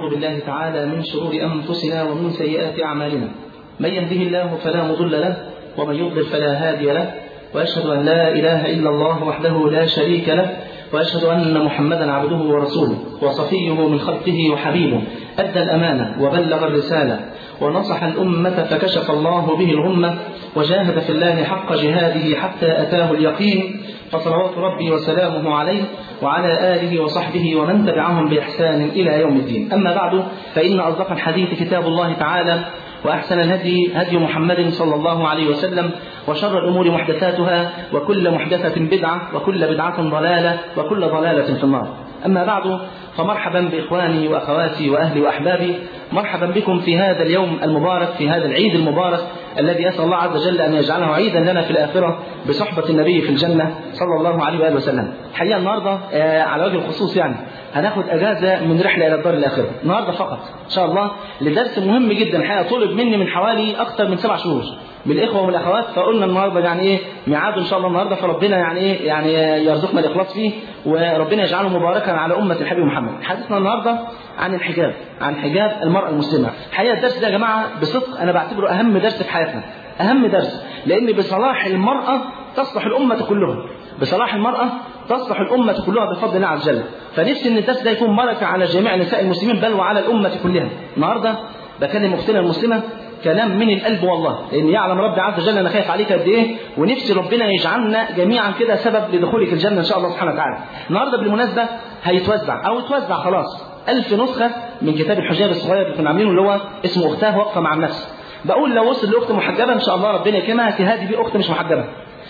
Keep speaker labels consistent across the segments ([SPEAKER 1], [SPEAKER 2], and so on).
[SPEAKER 1] ونعوذ بالله تعالى من شرور أنفسنا ومن سيئات أعمالنا. من يهده الله فلا مضل له ومن يضلل فلا هادي له، وأشهد أن لا إله إلا الله وحده لا شريك له، وأشهد أن محمدا عبده ورسوله وصفيه من خلقه وحبيبه، أدى الأمانة وبلغ الرسالة ونصح الأمة فكشف الله به الغمة، وجاهد في الله حق جهاده حتى أتاه اليقين، فصلوات ربي وسلامه عليه وعلى آله وصحبه ومن تبعهم بإحسان إلى يوم الدين. أما بعد، فإن أصدق الحديث كتاب الله تعالى، وأحسن الهدي هدي محمد صلى الله عليه وسلم، وشر الأمور محدثاتها، وكل محدثة بدعة، وكل بدعة ضلالة، وكل ضلالة في النار. أما بعد، فمرحبا بإخواني وأخواتي وأهلي وأحبابي، مرحبا بكم في هذا اليوم المبارك، في هذا العيد المبارك الذي أسأل الله عز وجل أن يجعله عيدا لنا في الآخرة بصحبة النبي في الجنة صلى الله عليه وآله وسلم. الحقيقة النهاردة على وجه الخصوص هناخد أجازة من رحلة إلى الدار الآخرة النهاردة فقط إن شاء الله، لدرس مهم جدا. الحقيقة طلب مني من حوالي أكثر من 7 شهور من الإخوة ومن الأخوات، فقلنا النهاردة ميعاد إن شاء الله النهاردة، فربنا يرزقنا الإخلاص فيه، وربنا يجعله مباركا على أمة الحبيب محمد. حديثنا النهاردة عن الحجاب، عن حجاب المرأة المسلمة. الحقيقة الدرس ده يا جماعة بصدق أنا بعتبره أهم درس في حياتنا، أهم درس، لأن بصلاح المرأة تصلح الأمة كلها، بصلاح المرأة تصلح الأمة كلها بفضل الله عز وجل. فنفسي أن الدرس ده يكون بركة على جميع نساء المسلمين بل وعلى الأمة كلها. النهاردة بكلم أختنا المسلمة كلام من القلب والله، لأن يعلم ربي عز وجل أنا خايف عليك قد إيه، ونفسي ربنا يجعلنا جميعا كده سبب لدخولك الجنة إن شاء الله سبحانه وتعالى. النهاردة بالمناسبة هيتوزع أو اتوزع خلاص 1000 نسخة من كتاب الحجاب الصغير اللي كنا عاملينه، اللي هو اسمه أختها واقفة مع النفس. بقول لو وصل لأخت محجبة إن شاء الله ربنا يكرمها تهادي بيه أخت مش محجبة،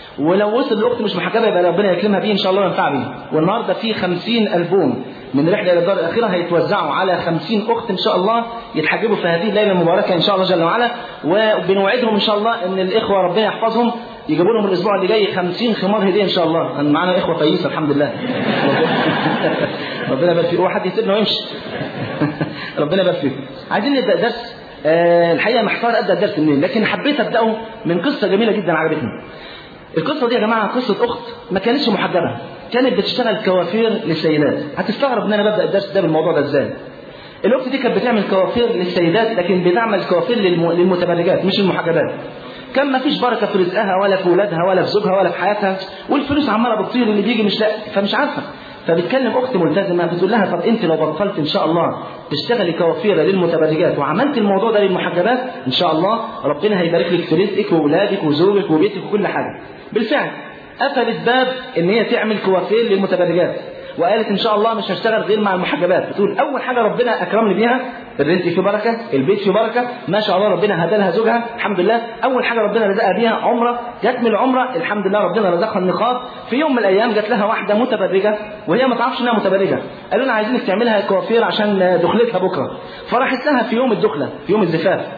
[SPEAKER 1] ولو وصل لأخت مش محجبة يبقى ربنا يكرمها بيه إن شاء الله وينفع بيه. والنهاردة في 50 ألبوم من رحلة إلى الدار الآخرة هيتوزعوا على 50 أخت إن شاء الله يتحجبوا في هذه الليلة المباركة إن شاء الله جل وعلا. وبنوعدهم إن شاء الله إن الإخوة ربنا يحفظهم يجيبوا لهم الأسبوع اللي جاي 50 خمار هدية إن شاء الله. أنا معانا إخوة فايسة الحمد لله. ربنا يبارك فيك. واحد يسيبنا ويمشي. ربنا يبارك فيك. عايزين نبدأ درس. الحقيقة محتار أبدأ الدرس منين، لكن حبيت أبدأه من قصة جميلة جدا عجبتني. القصة دي يا جماعة قصة أخت ما كانتش محجبة، كانت بتشتغل كوافير للسيدات. هتستغرب ان انا ببدأ الدرس ده بالموضوع ده ازاي. الأخت دي كانت بتعمل كوافير للسيدات، لكن بتعمل كوافير للمتبرجات مش المحجبات. كان ما فيش بركة في رزقها ولا في ولادها ولا في زوجها ولا في حياتها، والفلوس عمالة بتطير، اللي بيجي مش لاقي، فمش عارفة. فبتكلم أخت ملتزمة بتقول لها طب أنت لو بطلت إن شاء الله تشتغلي كوافير للمتبرجات وعملت الموضوع ده للمحجبات إن شاء الله ربنا هيبارك لك في رزقك وولادك وزوجك وبيتك وكل حاجة. بالفعل قفلت باب ان هي تعمل كوافير للمتبرجات، وقالت ان شاء الله مش هشتغل غير مع المحجبات. بتقول اول حاجه ربنا اكرمني بيها الرزق فيه بركه، البيت فيه بركه، ما شاء الله ربنا هدى لها زوجها الحمد لله. اول حاجه ربنا رزقها بيها عمره، جت من العمره الحمد لله ربنا رزقها النقاب. في يوم من الايام جت لها واحده متبرجه وهي ما تعرفش انها متبرجه، قالوا لها عايزينك تعملها كوافير عشان دخلتها بكره. فراحت لها في يوم الدخله في يوم الزفاف،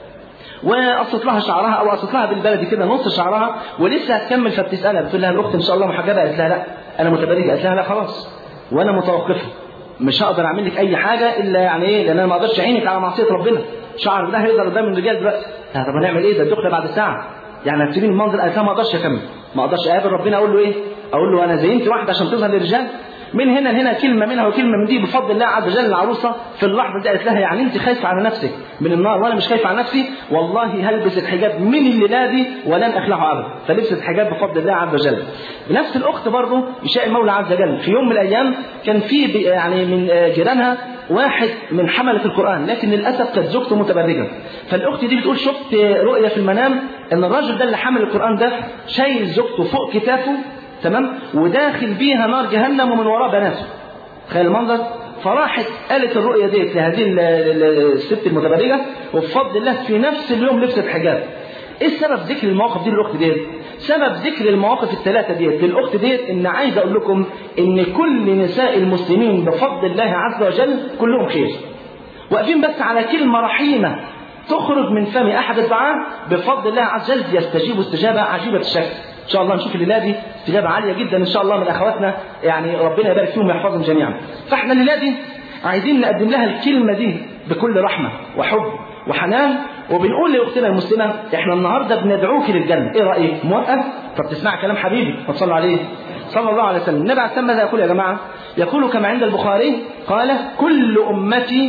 [SPEAKER 1] وقصت لها شعرها او قصت لها بالبلدي كده نص شعرها ولسه هتكمل، فبتسالها بتقول لها الاخت ان شاء الله محجبه؟ قالت لها لا انا متبرجه. قالت لها لا خلاص وانا متوقفه، مش هقدر اعمل لك اي حاجه الا لان انا ما اقدرش اعينك على معصيه ربنا. شعر ده هيقدر قدام الرجال دلوقتي. طب هنعمل ايه؟ ده الدخله بعد ساعه، هتسيبيني المنظر؟ قالت لها ما اقدرش اكمل، ما اقدرش اقابل ربنا اقول له ايه؟ اقول له انا زينت واحده عشان تظهر للرجال؟ من هنا لهنا كلمة منها وكلمة من دي بفضل الله عز وجل. العروسة في اللحظة دي قالت لها انت خايفة على نفسك من النار وانا مش خايفة على نفسي، والله هلبس الحجاب من الليلة دي ولن اخلعه ابدا. فلبست الحجاب بفضل الله عز وجل. نفس الاخت برضه يشاء المولى عز وجل في يوم من الايام كان في من جيرانها واحد من حملة القرآن، لكن للاسف كانت زوجته متبرجة. فالاخت دي بتقول شفت رؤية في المنام ان الراجل ده اللي حمل القرآن ده شايل زوجته فوق كتافه تمام، وداخل بيها نار جهنم ومن وراء بناته. تخيل المنظر. فراحت قالت الرؤية ديت لهذه الست المتبرجة، وبفضل الله في نفس اليوم لبست حجاب. ايه السبب ذكر المواقف دي للاخت ديت؟ سبب ذكر المواقف الثلاثة ديت للاخت ديت ان عايز اقول لكم ان كل نساء المسلمين بفضل الله عز وجل كلهم خير، واقفين بس على كلمة رحيمة تخرج من فم احد الدعاء بفضل الله عز وجل يستجيب استجابة عجيبة الشكل. ان شاء الله نشوف الليله دي استجابه عاليه جدا ان شاء الله من اخواتنا، ربنا يبارك فيهم ويحفظهم جميعا. فاحنا الليله دي عايزين نقدم لها الكلمه دي بكل رحمه وحب وحنان، وبنقول لاختنا المسلمه احنا النهارده بندعوك للجنه، ايه رايك؟ موافقه؟ طب تسمع كلام حبيبي فصلوا عليه صلى الله عليه وسلم. النبي عليه السلام ماذا يقول يا جماعه؟ يقول كما عند البخاري قال كل امتي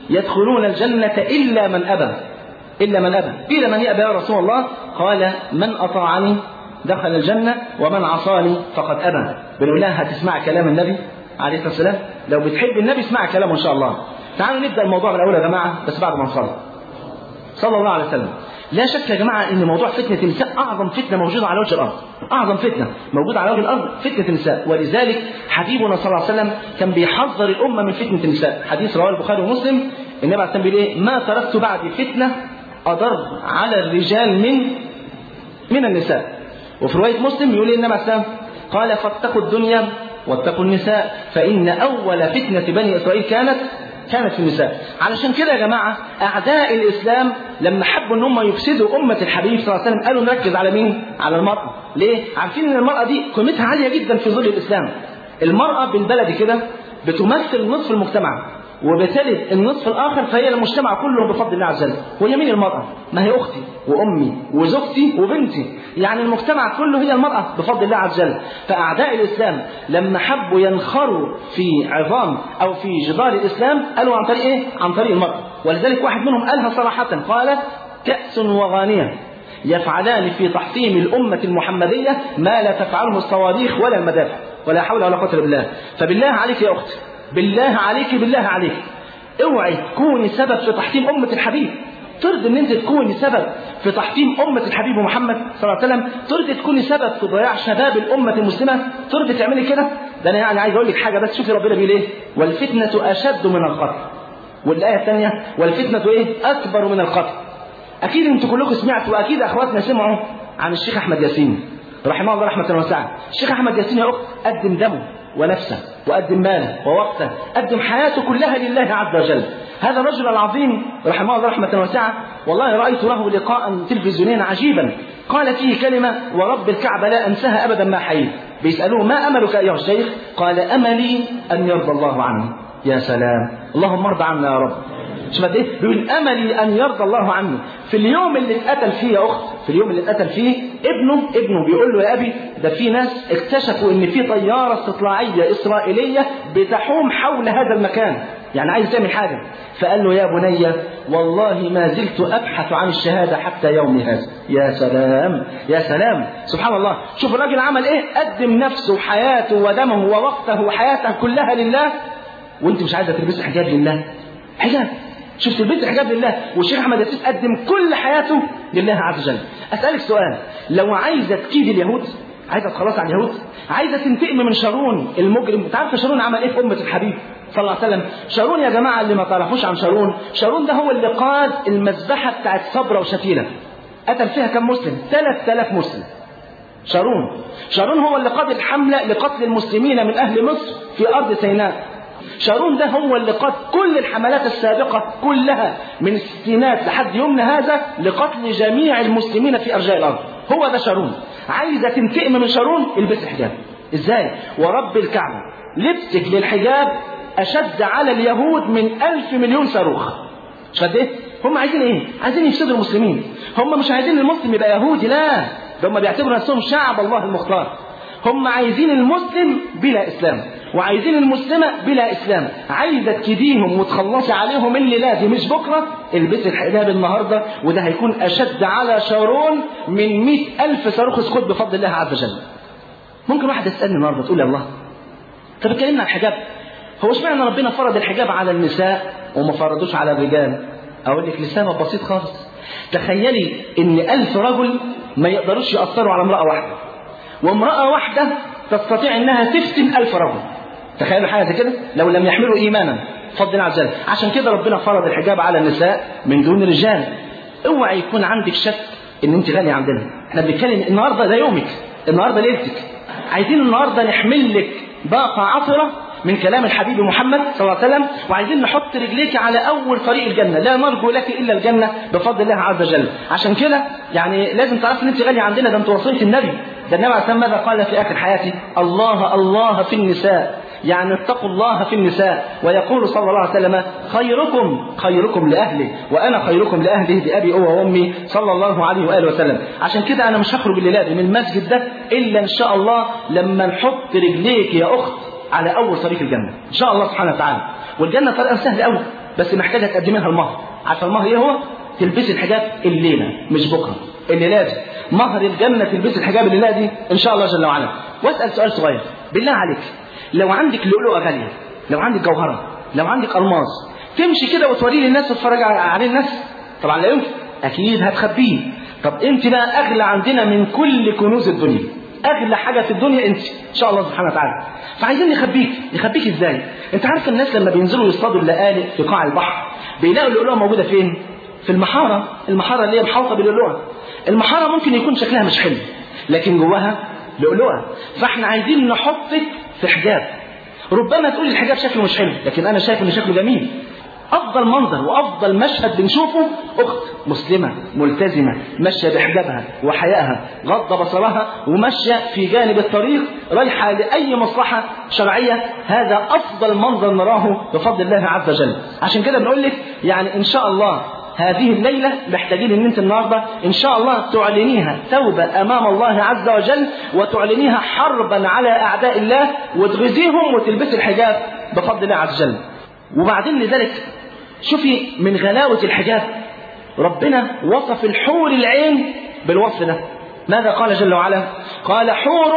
[SPEAKER 1] يدخلون الجنة إلا من أبى. إلا من أبى. قيل من يأبى يا رسول الله؟ قال من أطاعني دخل الجنة ومن عصاني فقد أبى. بنقول لها هتسمع كلام النبي عليه الصلاة والسلام؟ لو بتحب النبي اسمع كلامه إن شاء الله. تعالوا نبدأ الموضوع من الأول يا جماعة، بس بعد ما نصلي صلى الله عليه وسلم. لا شك يا جماعة إن موضوع فتنة النساء أعظم فتنة موجودة على وجه الأرض. أعظم فتنة موجودة على وجه الأرض فتنة النساء. ولذلك حبيبنا صلى الله عليه وسلم كان بيحذر الأمة من فتنة النساء. حديث رواه البخاري ومسلم، النبي عليه الصلاة والسلام ما تركت بعد فتنة أضر على الرجال من النساء. وفي رواية مسلم يقول النبي عليه الصلاة والسلام قال فاتقوا الدنيا واتقوا النساء فإن أول فتنة بني إسرائيل كانت في النساء. علشان كده يا جماعة أعداء الإسلام لما حبوا أن هم يفسدوا أمة الحبيب صلى الله عليه وسلم قالوا نركز على مين؟ على المرأة. ليه؟ عارفين أن المرأة دي قيمتها عالية جدا في ظل الإسلام. المرأة بالبلد كده بتمثل نصف المجتمع، وبتلد النصف الآخر، فهي المجتمع كله بفضل الله عز وجل. وهي مين المرأة؟ ما هي أختي وأمي وزوجتي وبنتي، يعني المجتمع كله هي المرأة بفضل الله عز وجل. فأعداء الإسلام لما حبوا ينخروا في عظام أو في جدار الإسلام قالوا عن طريق إيه؟ عن طريق المرأة. ولذلك واحد منهم قالها صراحة، قال كأس وغانية يفعلان في تحطيم الأمة المحمدية ما لا تفعله الصواريخ ولا المدافع، ولا حول ولا قوة إلا بالله. فبالله عليك يا أختي، بالله عليك اوعي تكوني سبب في تحطيم أمة الحبيب. ترضي ان انت تكوني سبب في تحطيم أمة الحبيب محمد صلى الله عليه وسلم؟ ترضي تكوني سبب في ضياع شباب الأمة المسلمة؟ ترضي تعملي كده؟ ده انا يعني عايز اقول لك حاجة بس، شوفي ربنا بيقول ايه؟ والفتنة أشد من القتل. والآية الثانية والفتنة ايه؟ أكبر من القتل. أكيد انتوا كلكم سمعتوا، وأكيد أخواتنا سمعوا عن الشيخ أحمد ياسين رحمه الله رحمة واسعة. الشيخ أحمد ياسين يا أخت قدم دمه ونفسه وقدم ماله ووقته، قدم حياته كلها لله عز وجل. هذا الرجل العظيم رحمه الله رحمة واسعة، والله رأيت له لقاء تلفزيونيا عجيبا قال فيه كلمة ورب الكعبة لا أنساها أبدا ما حييت. بيسألوه ما أملك أيها الشيخ؟ قال أملي أن يرضى الله عني. يا سلام، اللهم ارضى عنا يا رب. شوف قد ايه بيقول املي ان يرضى الله عني. في اليوم اللي اتقتل فيه يا اخت، في اليوم اللي اتقتل فيه ابنه بيقول له يا ابي ده في ناس اكتشفوا ان في طياره استطلاعيه اسرائيليه بتحوم حول هذا المكان، يعني عايز تعمل حاجه. فقال له يا بني والله ما زلت ابحث عن الشهاده حتى يومي هذا. يا سلام يا سلام، سبحان الله. شوف الراجل عمل ايه، قدم نفسه وحياته ودمه ووقته وحياته كلها لله، وانت مش عايزه تلبسي حجاب لله؟ حجاب، شفت البنت حجاب لله. والشيخ احمد ياسين قدم كل حياته لله عز وجل. اسالك سؤال، لو عايزه تكيد اليهود، عايزه تخلص عن اليهود، عايزه تنتقم من شارون المجرم، انت عارفه شارون عمل ايه في امه الحبيب صلى الله عليه وسلم؟ شارون يا جماعه اللي ما تعرفوش عن شارون ده هو اللي قاد المذبحه بتاعت صبرا وشتيله. قتل فيها كم مسلم؟ 3000 مسلم. شارون هو اللي قاد الحمله لقتل المسلمين من اهل مصر في ارض سيناء. شارون ده هو اللي قاد كل الحملات السابقة كلها من الستينات لحد يومنا هذا لقتل جميع المسلمين في أرجاء الأرض. هو ده شارون. عايزة تنتقم من شارون؟ البس حجاب. ازاي؟ ورب الكعبة لبسك للحجاب أشد على اليهود من 1000 مليون صاروخ. مش قد ايه؟ هم عايزين ايه؟ عايزين يفسدوا المسلمين. هم مش عايزين المسلم يبقى يهودي، لا، ده هم بيعتبروا نفسهم شعب الله المختار. هم عايزين المسلم بلا إسلام، وعايزين المسلمة بلا إسلام. عايزة تكيديهم وتخلصي عليهم الليلة دي مش بكرة، البسي الحجاب النهاردة، وده هيكون أشد على شارون من 100,000 صاروخ اسكت بفضل الله عز وجل. ممكن واحد يسألني النهاردة تقول يا الله، طب اتكلمنا عن الحجاب، هو اشمعنى ربنا فرض الحجاب على النساء وما فرضوش على الرجال؟ أقول لك لسبب بسيط خالص. تخيلي إن 1000 رجل ما يقدروش يأثروا على امرأة واحدة، وامرأة واحدة تستطيع انها تفتن 1000 رجل. تخيلوا حاجة زي كده لو لم يحملوا ايمانا بفضل الله عز وجل. عشان كده ربنا فرض الحجاب على النساء من دون الرجال. اوعى يكون عندك شك ان انت غالية عندنا. احنا بنتكلم النهارده ده يومك، النهارده ليلتك. عايزين النهارده نحمل لك باقة عطرة من كلام الحبيب محمد صلى الله عليه وسلم، وعايزين نحط رجليك على اول طريق الجنة. لا نرجو لك الا الجنة بفضل الله عز وجل. عشان كده يعني لازم تعرف ان انت غالية عندنا. ده انت وصية النبي. ده النبي عليه الصلاة والسلام ماذا قال في آخر حياته؟ الله الله في النساء، يعني اتقوا الله في النساء. ويقول صلى الله عليه وسلم خيركم لأهله وأنا خيركم لأهله بأبي هو وأمي صلى الله عليه وآله وسلم. عشان كده أنا مش هخرج الليلة دي من المسجد ده إلا إن شاء الله لما نحط رجليك يا أخت على أول طريق الجنة إن شاء الله سبحانه وتعالى. والجنة طريقة سهل قوي، بس محتاجة تقدمي لها المهر. عارفة المهر ايه هو؟ تلبسي الحجاب الليلة مش بكرة، الليلة دي مهر الجنة، تلبسي الحجاب الليلة دي إن شاء الله جل وعلا. واسأل سؤال صغير بالله عليك، لو عندك لؤلؤة غالية، لو عندك جوهرة، لو عندك ألماس، تمشي كده وتوريه للناس وتتفرج عليه الناس؟ طبعا لا يمكن، أكيد هتخبيه. طب أنت بقى أغلى عندنا من كل كنوز الدنيا، أغلى حاجة في الدنيا أنت إن شاء الله سبحانه وتعالى. فعايزين نخبيك إزاي؟ أنت عارف الناس لما بينزلوا يصطادوا اللآلئ في قاع البحر بيلاقوا اللؤلؤة موجودة فين؟ في المحارة اللي هي محاوطة باللؤلؤة. المحارة ممكن يكون شكلها مش حلو لكن جواها لؤلؤة. فاحنا عايزين نحطك في حجاب، ربما تقول الحجاب شكله مش حلو لكن أنا شايف إن شكله جميل. أفضل منظر وأفضل مشهد بنشوفه أخت مسلمة ملتزمة ماشية بحجابها وحيائها غض بصرها وماشية في جانب الطريق رايحة لأي مصلحة شرعية. هذا أفضل منظر نراه بفضل الله عز وجل. عشان كده بنقول لك يعني إن شاء الله هذه الليلة محتاجين ان انت النهاردة ان شاء الله تعلنيها توبة امام الله عز وجل، وتعلنيها حربا على اعداء الله، وتغزيهم وتلبسي الحجاب بفضل الله عز وجل. وبعدين لذلك شوفي من غلاوة الحجاب ربنا وصف الحور العين بالوصف ده. ماذا قال جل وعلا؟ قال حور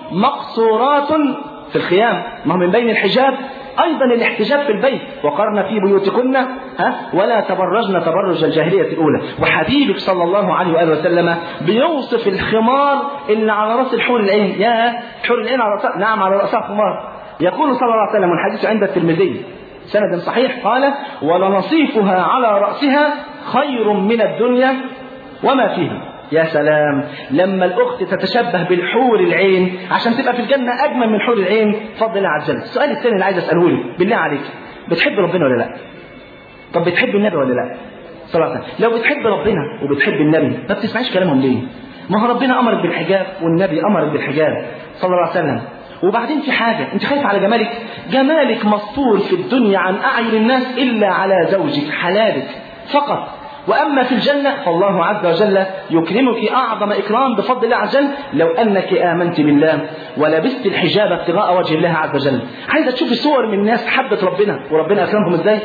[SPEAKER 1] مقصورات في الخيام. ما هو من بين الحجاب أيضا الاحتجاب في البيت، وقرن في بيوتكن ولا تبرجن تبرج الجاهلية الأولى. وحبيبك صلى الله عليه وآله وسلم بيوصف الخمار اللي على رأس الحور العين. يا حور العين على رأسها، نعم على رأسها خمار. يقول صلى الله عليه وسلم والحديث عند الترمذي سند صحيح قال ولنصيفها على رأسها خير من الدنيا وما فيها. يا سلام لما الأخت تتشبه بالحور العين عشان تبقى في الجنة أجمل من حور العين فضل الله عز وجل. السؤال الثاني اللي عايز أسأله لك بالله عليك، بتحب ربنا ولا لا؟ طب بتحب النبي ولا لا؟ صلى الله عليه وسلم. لو بتحب ربنا وبتحب النبي ما بتسمعيش كلامهم ليه؟ ما هو ربنا أمرك بالحجاب والنبي أمرك بالحجاب صلى الله عليه وسلم. وبعدين في حاجة أنت خايف على جمالك، جمالك مستور في الدنيا عن أعين الناس إلا على زوجك حلالك فقط. وأما في الجنة فالله عز وجل يكرمك أعظم إكرام بفضل الله عز وجل لو أنك آمنت بالله ولبست الحجاب ابتغاء وجه الله عز وجل. عايزة تشوفي صور من الناس حبت ربنا وربنا أكرمهم إزاي؟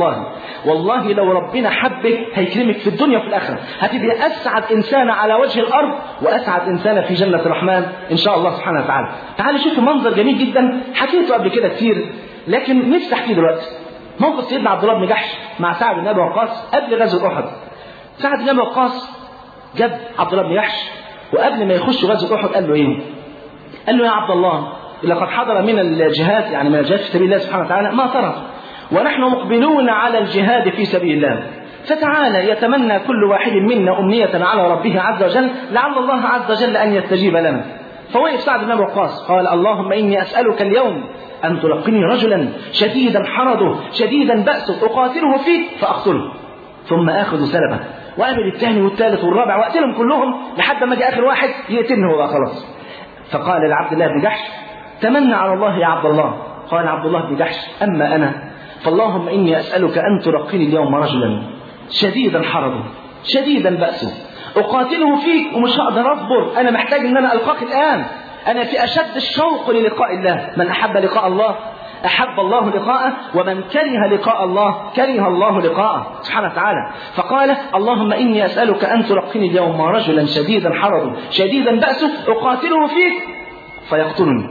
[SPEAKER 1] والله لو ربنا حبك هيكرمك في الدنيا وفي الآخرة، هتبقى أسعد إنسان على وجه الأرض وأسعد إنسان في جنة الرحمن إن شاء الله سبحانه وتعالى. تعالي شوفي منظر جميل جدا حكيته قبل كده كتير لكن نفسي أحكيه دلوقتي. موقف سيدنا عبد الله بن جحش مع سعد بن أبي وقاص قبل غزوة أحد. سعد بن أبي وقاص جاب عبد الله بن جحش وقبل ما يخش غزوة أحد قال له إيه؟ قال له يا عبد الله لقد حضر من الجهاد يعني من الجهاد في سبيل الله سبحانه وتعالى ما ترى، ونحن مقبلون على الجهاد في سبيل الله، فتعالى يتمنى كل واحد منا أمنية على ربه عز وجل لعل الله عز وجل أن يستجيب لنا. فوقف سعد بن أبي وقاص قال اللهم إني أسألك اليوم أن تلقني رجلا شديدا حرده شديدا بأسه أقاتله فيك فأقتله ثم آخذ سلبه وقابل الثاني والثالث والرابع وأقتلهم كلهم لحد ما جاء آخر واحد يقتلني هو خلاص. فقال لعبد الله بن جحش تمنى على الله يا عبد الله. قال عبد الله بن جحش أما أنا فاللهم إني أسألك أن تلقني اليوم رجلا شديدا حرده شديدا بأسه أقاتله فيك ومش هقدر أصبر، أنا محتاج أن أنا ألقاك الآن، أنا في أشد الشوق للقاء الله. من أحب لقاء الله أحب الله لقاءه ومن كره لقاء الله كره الله لقاءه سبحانه وتعالى. فقال اللهم إني أسألك أن تلقني اليوم رجلا شديدا حرده شديدا بأسه أقاتله فيك فيقتلني.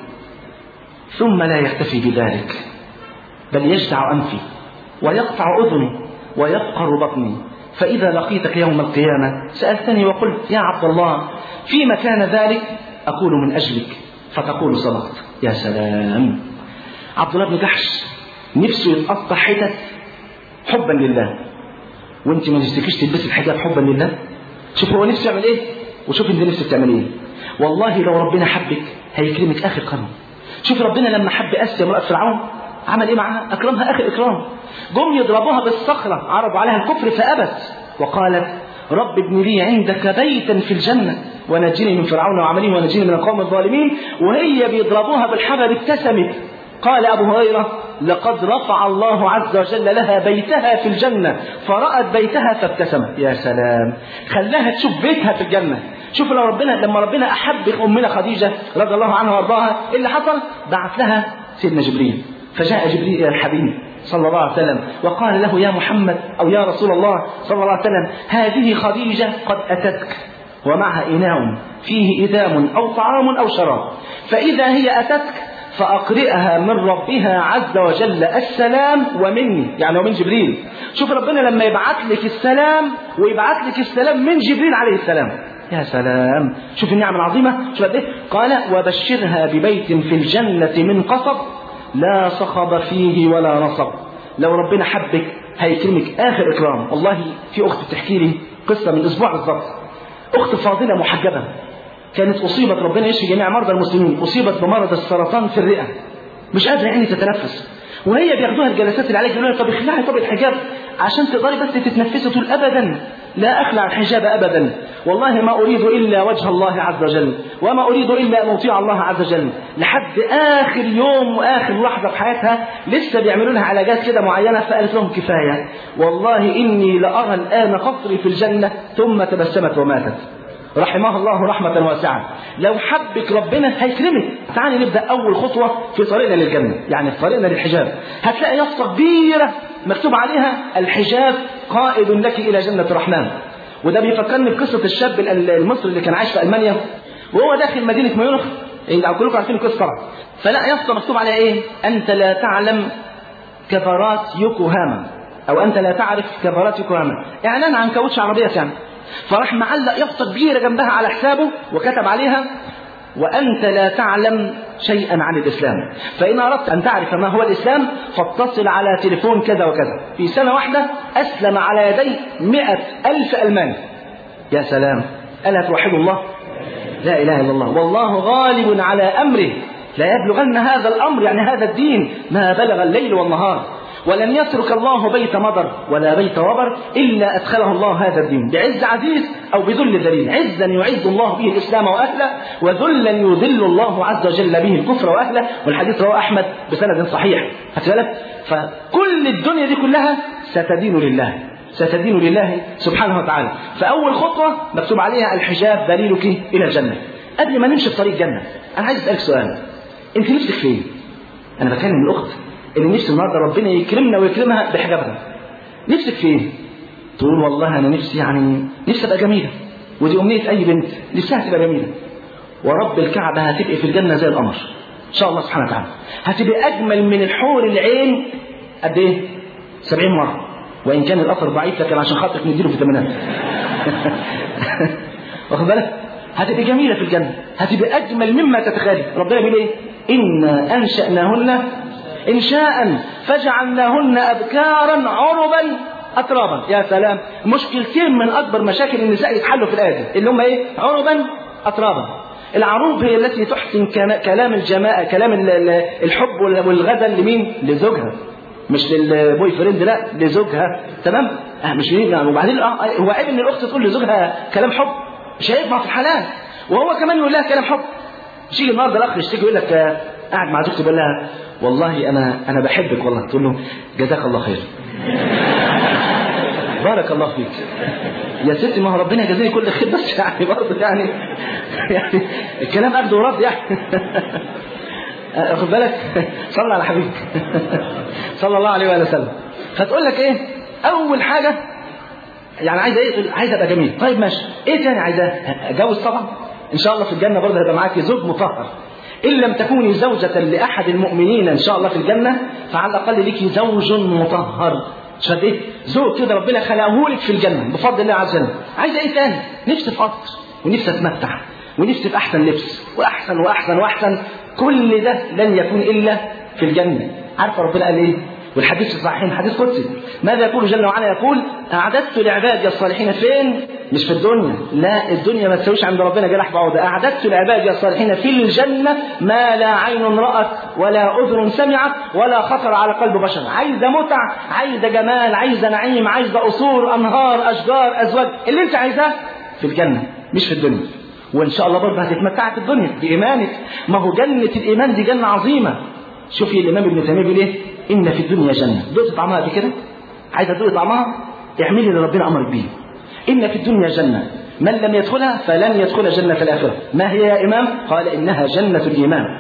[SPEAKER 1] ثم لا يكتفي بذلك بل يجدع أنفي ويقطع أذني ويفقر بطني، فإذا لقيتك يوم القيامة سألتني وقلت يا عبد الله فيما كان ذلك أقول من أجلك فتقول صدقت. يا سلام عبد الله بن جحش نفسه يتقطع حتت حبا لله، وانت ما نفسكيش تلبسي الحجاب حبا لله. شوف هو نفسه يعمل ايه وشوف انت نفسك تعمل ايه. والله لو ربنا حبك هيكرمك اخر كرم. شوف ربنا لما حب اسيا امرأة فرعون عمل ايه معها؟ اكرمها اخر اكرام. جم يضربوها بالصخرة عرضوا عليها الكفر فابت وقالت رب ابن لي عندك بيتا في الجنة ونجني من فرعون وعمله ونجني من القوم الظالمين. وهي بيضربوها بالحجر ابتسمت. قال أبو هريرة لقد رفع الله عز وجل لها بيتها في الجنة فرأت بيتها فابتسمت. يا سلام خلاها تشوف بيتها في الجنة. شوف لما ربنا أحب أمنا خديجة رضي الله عنها وارضاها اللي حصل بعث لها سيدنا جبريل. فجاء جبريل إلى الحبيب صلى الله عليه وسلم وقال له يا محمد أو يا رسول الله صلى الله عليه وسلم هذه خديجة قد أتتك ومعها إناء فيه إدام أو طعام أو شراب، فإذا هي أتتك فأقرئها من ربها عز وجل السلام ومني، يعني ومن جبريل. شوف ربنا لما يبعت لك السلام ويبعت لك السلام من جبريل عليه السلام، يا سلام، شوف النعمة العظيمة. شوف ايه قال وبشرها ببيت في الجنة من قصب لا صخب فيه ولا نصب. لو ربنا حبك هيكرمك آخر إكرام. والله في أخت بتحكي لي قصة من أسبوع بالضبط، أخت فاضلة محجبة كانت أصيبت، ربنا يشفي جميع مرضى المسلمين، أصيبت بمرض السرطان في الرئة، مش قادرة يعني تتنفس، وهي بياخدوها الجلسات العلاج يقولوا لها طب اخلعي طب الحجاب عشان تقدري بس تتنفسي. تقول أبدا لا أخلع الحجاب أبدا، والله ما أريد إلا وجه الله عز وجل وما أريد إلا أن أطيع الله عز وجل. لحد آخر يوم وآخر لحظة في حياتها لسه بيعملوا لها علاجات كده معينة، فقالت لهم كفاية والله إني لأرى الآن قصري في الجنة، ثم تبسمت وماتت رحمها الله رحمة واسعة. لو حبك ربنا هيكرمك. تعالي نبدأ أول خطوة في طريقنا للجنة، يعني في طريقنا للحجاب. هتلاقي يافطة كبيرة مكتوب عليها الحجاب قائد لك إلى جنة الرحمن. وده بيفكرني بقصة الشاب المصري اللي كان عايش في ألمانيا وهو داخل مدينة ميونخ، كلكم عارفين القصة طبعا. فلا يافطة مكتوب عليها إيه؟ أنت لا تعلم كفرات يوكوهاما، أو أنت لا تعرف كفرات يوكوهاما، إعلان عن كاوتش عربية يعني. فراح معلق يافطة كبيرة جنبها على حسابه وكتب عليها وأنت لا تعلم شيئا عن الإسلام، فإن أردت أن تعرف ما هو الإسلام فاتصل على تليفون كذا وكذا. في سنة واحدة أسلم على يديه 100,000 ألماني. يا سلام، ألا توحد الله؟ لا إله إلا الله. والله غالب على أمره لا يبلغن هذا الأمر، يعني هذا الدين، ما بلغ الليل والنهار. ولن يترك الله بيت مضر ولا بيت وبر إلا أدخله الله هذا الدين بعز عزيز أو بذل ذليل. عزا يعز الله به الإسلام وأهله، وذلا يذل الله عز وجل به الكفر وأهله. والحديث رواه أحمد بسند صحيح. فكل الدنيا دي كلها ستدين لله، ستدين لله سبحانه وتعالى. فأول خطوة مكتوب عليها الحجاب دليلك إلى الجنة. قبل ما نمشي في طريق الجنة أنا عايز أسألك سؤال، أنت نفسك فين؟ أنا بكلم الأخت اللي نفسي النهارده ربنا يكرمنا ويكرمها بحجابها. نفسك فين؟ تقول والله أنا نفسي نفسي أبقى جميلة، ودي أمنية أي بنت نفسها تبقى جميلة. ورب الكعبة هتبقى في الجنة زي القمر إن شاء الله سبحانه وتعالى، هتبقى أجمل من الحور العين قد إيه؟ 70 مرة، وإن كان الأثر ضعيف لكن عشان خاطرك نديله فيتامينات. واخد بالك؟ هتبقى جميلة في الجنة، هتبقى أجمل مما تتخيل. ربنا بيقول إيه؟ إنا أنشأناهن إنشاء فجعلناهن أبكارا عربا أترابا. يا سلام، مشكلتين من أكبر مشاكل النساء يتحلوا في الآية اللي هم إيه؟ عربا أترابا. العروب هي التي تحسن كلام الجماعة، كلام الحب والغزل لمين؟ لزوجها، مش للبوي فريند، لا لزوجها. تمام؟ مش يعني. وبعدين هو عيب ان الاخت تقول لزوجها كلام حب، مش هينفع في الحلال، وهو كمان يقول لها كلام حب. مش يجي النهارده الاخ يشتكي يقول لك قاعد مع زوجته بيقول لها والله انا بحبك والله، تقول له جزاك الله خير. بارك الله فيك يا ستي، ما هو ربنا يجازيني كل خير، بس يعني برضه يعني الكلام اخده ورد يعني. خد بالك، صلى على حبيبك صلى الله عليه وسلم. فتقول لك ايه؟ اول حاجه يعني عايزه ايه؟ عايزه ابقى جميل. طيب ماشي، ايه تاني عايزاه؟ اتجوز طبعا ان شاء الله في الجنه برضه هيبقى معاكي زوج مطهر. ان لم تكوني زوجة لاحد المؤمنين ان شاء الله في الجنه فعلى الاقل ليكي زوج مطهر. شفت ايه؟ زوج كده ربنا خلقه لك في الجنه بفضل الله عز وجل. عايزه ايه تاني؟ نفسي في قصر، ونفسي اتمتع، ونفسي في احسن لبس، واحسن واحسن واحسن. كل ده لن يكون الا في الجنه. عارفه ربنا قال ايه؟ والحديث الصحيح حديث قدسي، ماذا يقول جل وعلا؟ يقول اعددت لعبادي الصالحين فين؟ مش في الدنيا، لا الدنيا ما تسويش عند ربنا جناح بعوضة. اعددت لعبادي الصالحين في الجنه ما لا عين رأت ولا اذن سمعت ولا خطر على قلب بشر. عايزه متع، عايزه جمال، عايزه نعيم، عايزه قصور، انهار، اشجار، ازواج، اللي انت عايزاه في الجنه مش في الدنيا. وان شاء الله برضه هتتمتع في الدنيا بايمانك. ما هو جنه الايمان دي جنه عظيمه. شوفي الامام ابن تيميه بيقول ايه؟ ان في الدنيا جنه. دقت طعمها دي كده؟ عايزه تدوقي طعمها؟ اعملي اللي ربنا امرك بيه. ان في الدنيا جنه من لم يدخلها فلن يدخل جنه الاخره. ما هي يا امام؟ قال انها جنه الايمان.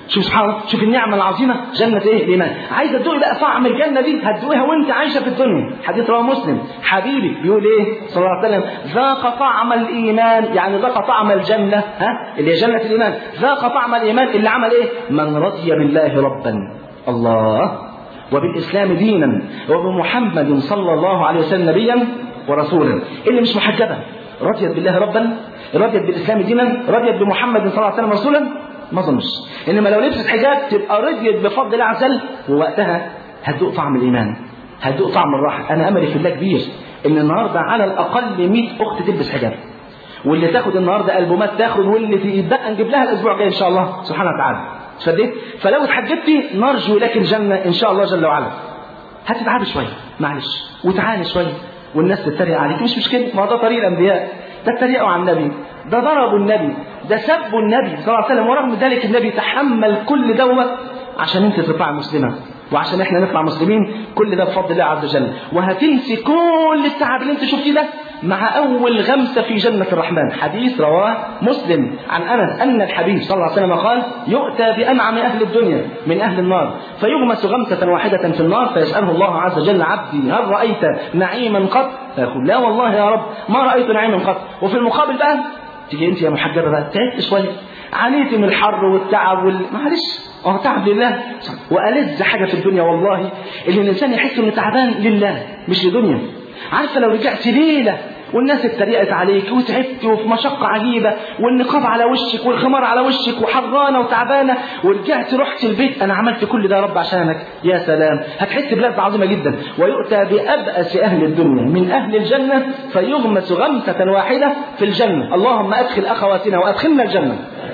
[SPEAKER 1] شوف سبحان الله، شوف النعمة العظيمة، جنة ايه؟ الإيمان. عايزة تدوقي بقى طعم الجنة دي، هتدوقيها وانت عايشة في الدنيا. حديث رواه مسلم، حبيبي بيقول ايه صلى الله عليه وسلم: ذاق طعم الإيمان، يعني ذاق طعم الجنة، اللي هي جنة الإيمان. ذاق طعم الإيمان اللي عمل ايه؟ من رضي بالله ربا، الله، وبالإسلام دينا، وبمحمد صلى الله عليه وسلم نبيا ورسولا. اللي مش محجبة رضيت بالله ربا، رضيت بالإسلام دينا، رضيت بمحمد صلى الله عليه وسلم رسولا، ما ظنش. انما لو لبست حجاب تبقى رضيت بفضل الله عز وجل، ووقتها هتدوق طعم الايمان، هتدوق طعم الراحه. انا املي في الله كبير ان النهارده على الاقل 100 اخت تلبس حجاب، واللي تاخد النهارده البومات تاخد، واللي تبقى نجيب لها الاسبوع الجاي ان شاء الله سبحانه وتعالى. فديت، فلو اتحجبتي نرجو لك الجنه ان شاء الله جل وعلا. هتتعبي شويه معلش، وتعاني شويه، والناس تتريق عليك، مش مشكله، ما ده طريق الانبياء. ده اتريقوا على النبي، ده ضربوا النبي، ده سبوا النبي صلى الله عليه وسلم، ورغم ذلك النبي تحمل كل دوت عشان انت تطلع مسلمه، وعشان احنا نطلع مسلمين. كل ده بفضل الله عز وجل. وهتنسي كل التعب اللي انت شفتيه ده مع اول غمسه في جنه الرحمن. حديث رواه مسلم عن انس ان الحبيب صلى الله عليه وسلم قال: يؤتى بانعم اهل الدنيا من اهل النار، فيغمس غمسه واحده في النار، فيساله الله عز وجل: عبدي هل رايت نعيما قط؟ فيقول: لا والله يا رب ما رايت نعيما قط. وفي المقابل بقى تيجي انت يا محجبه بقى تعبت شويه، عانيت من الحر والتعب معلش، تعب لله. وألذ حاجه في الدنيا والله اللي الانسان يحس انه تعبان لله مش لدنيا. عارفه لو رجعت ليله والناس اتريقت عليك وتعبت وفي مشقه عجيبه، والنقاب على وشك والخمار على وشك وحرانه وتعبانه، ورجعت رحت البيت انا عملت كل ده يا رب عشانك، يا سلام، هتحس بلذة عظيمه جدا. ويؤتى بأبأس اهل الدنيا من اهل الجنه، فيغمس غمسه واحده في الجنه. اللهم ادخل اخواتنا وادخلنا الجنه.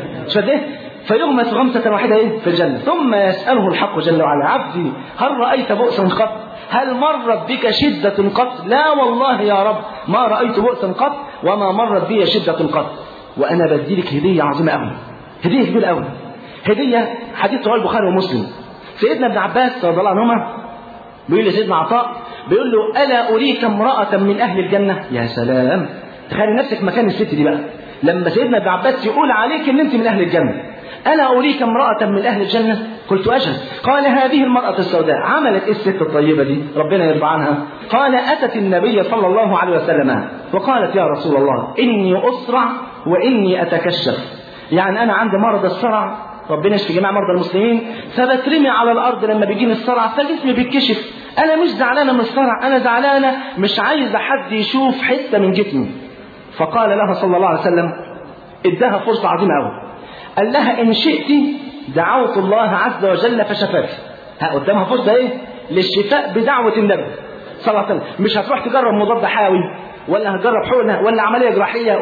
[SPEAKER 1] فيغمس غمسه واحده ايه في الجنه. ثم يساله الحق جل وعلا: عبدي هل رايت بؤسا قط؟ هل مرت بك شدة قط؟ لا والله يا رب ما رأيت بؤسا قط، وما مرت بي شدة قط. وأنا بديلك هدية عظيمة أوي، هدية كبيرة أوي، هدية. حديث رواه البخاري ومسلم. سيدنا ابن عباس رضي الله عنهما بيقول لسيدنا عطاء، بيقول له: ألا أريك امرأة من أهل الجنة؟ يا سلام، تخيل نفسك مكان الست دي بقى، لما سيدنا ابن عباس يقول عليك إن أنت من أهل الجنة. ألا أريك امرأة من أهل الجنة؟ قلت: أجل. قال: هذه المرأة السوداء. عملت الست الطيبة دي ربنا يرضى عنها. قال: أتت النبي صلى الله عليه وسلم وقالت: يا رسول الله إني أسرع وإني أتكشف، يعني أنا عندي مرض الصرع، ربنا يشفي جميع مرضى المسلمين، فبترمي على الأرض لما بيجيني الصرع فجسمي بيتكشف. أنا مش زعلانة من الصرع، أنا زعلانة مش عايزة حد يشوف حتة من جسمي. فقال لها صلى الله عليه وسلم، ادها فرصة عظيمة أوي، قال لها: إن شئت دعوت الله عز وجل فشفاك. قدامها فرصة إيه؟ للشفاء بدعوة النبي صلى الله عليه وسلم. مش هتروح تجرب مضاد حيوي، ولا هتجرب حقنة، ولا عملية جراحية،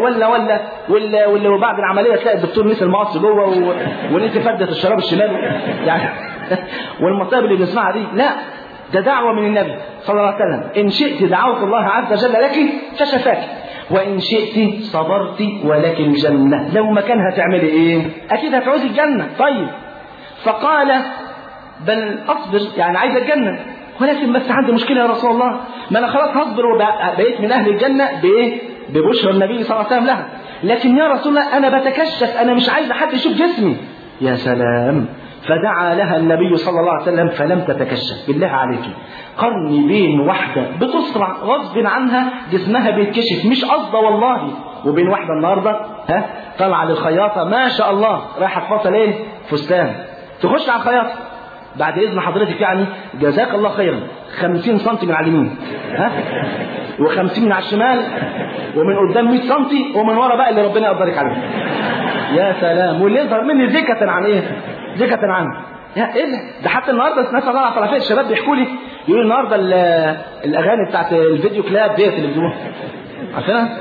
[SPEAKER 1] ولا وبعد العملية تلاقي الدكتور نسي المقص جوه ونسي فردة الشراب الشمال يعني والمصائب اللي بنسمعها دي. لا، ده دعوة من النبي صلى الله عليه وسلم: إن شئت دعوت الله عز وجل لك فشفاك، وإن شئت صبرت ولك الجنة. لو مكانها تعملي إيه؟ أكيد هتعوزي الجنة. طيب، فقال: بل أصبر، يعني عايز الجنة، ولكن بس عندي مشكلة يا رسول الله، ما أنا خلاص هصبر وبقيت من أهل الجنة بإيه؟ ببشرى النبي صلى الله عليه وسلم لها، لكن يا رسول الله أنا بتكشف، أنا مش عايز حد يشوف جسمي. يا سلام. فدعا لها النبي صلى الله عليه وسلم فلم تتكشف. بالله عليك، قرني بين واحدة بتصرع غصب عنها جسمها بيتكشف مش قصده والله، وبين واحدة النهاردة طالعة للخياطة ما شاء الله رايحة تفصل ايه؟ فستان، تخش على الخياطة بعد إذن حضرتك، يعني جزاك الله خيرا، 50 سم من على اليمين، و50 من على الشمال، ومن قدام 100 سم، ومن ورا بقى اللي ربنا يقدرك عليه. يا سلام. واللي يظهر مني زكة عن ايه؟ زكة عنه. يا ايه ده حتى النهارده ناس الله على طرفين الشباب بيحكوا لي، يقولوا النهارده الاغاني بتاعت الفيديو كلاب ديت اللي بيجيبوها، عارفينها؟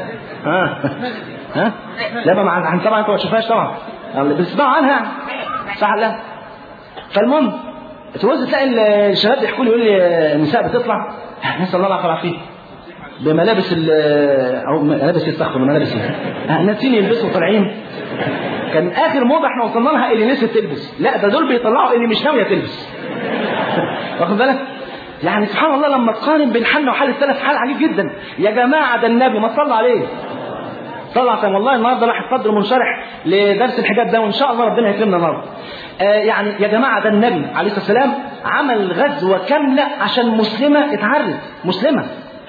[SPEAKER 1] لا طبعا انت ما تشوفهاش طبعا، اللي بتسمعوا عنها صح؟ لا. فالمهم توزع تلاقي الشباب بيحكوا لي، يقول لي النساء بتطلع نسال الله العافيه فيه بملابس او ملابس يستخدموا ملابس ناسين يلبسوا طالعين. كان اخر موضه احنا وصلنا لها اللي نسيت تلبس، لا ده دول بيطلعوا اللي مش ناويه تلبس. واخد بالك؟ يعني سبحان الله لما تقارن بين حالنا وحال السلف حال عجيب جدا. يا جماعه ده النبي ما صلى عليه طلع والله النهارده راح صدر منشرح لدرس الحجاب ده، وان شاء الله ربنا يكرمنا النهارده. يعني يا جماعه، ده النبي عليه الصلاه والسلام عمل غزوه كامله عشان مسلمه اتعرت. مسلمه،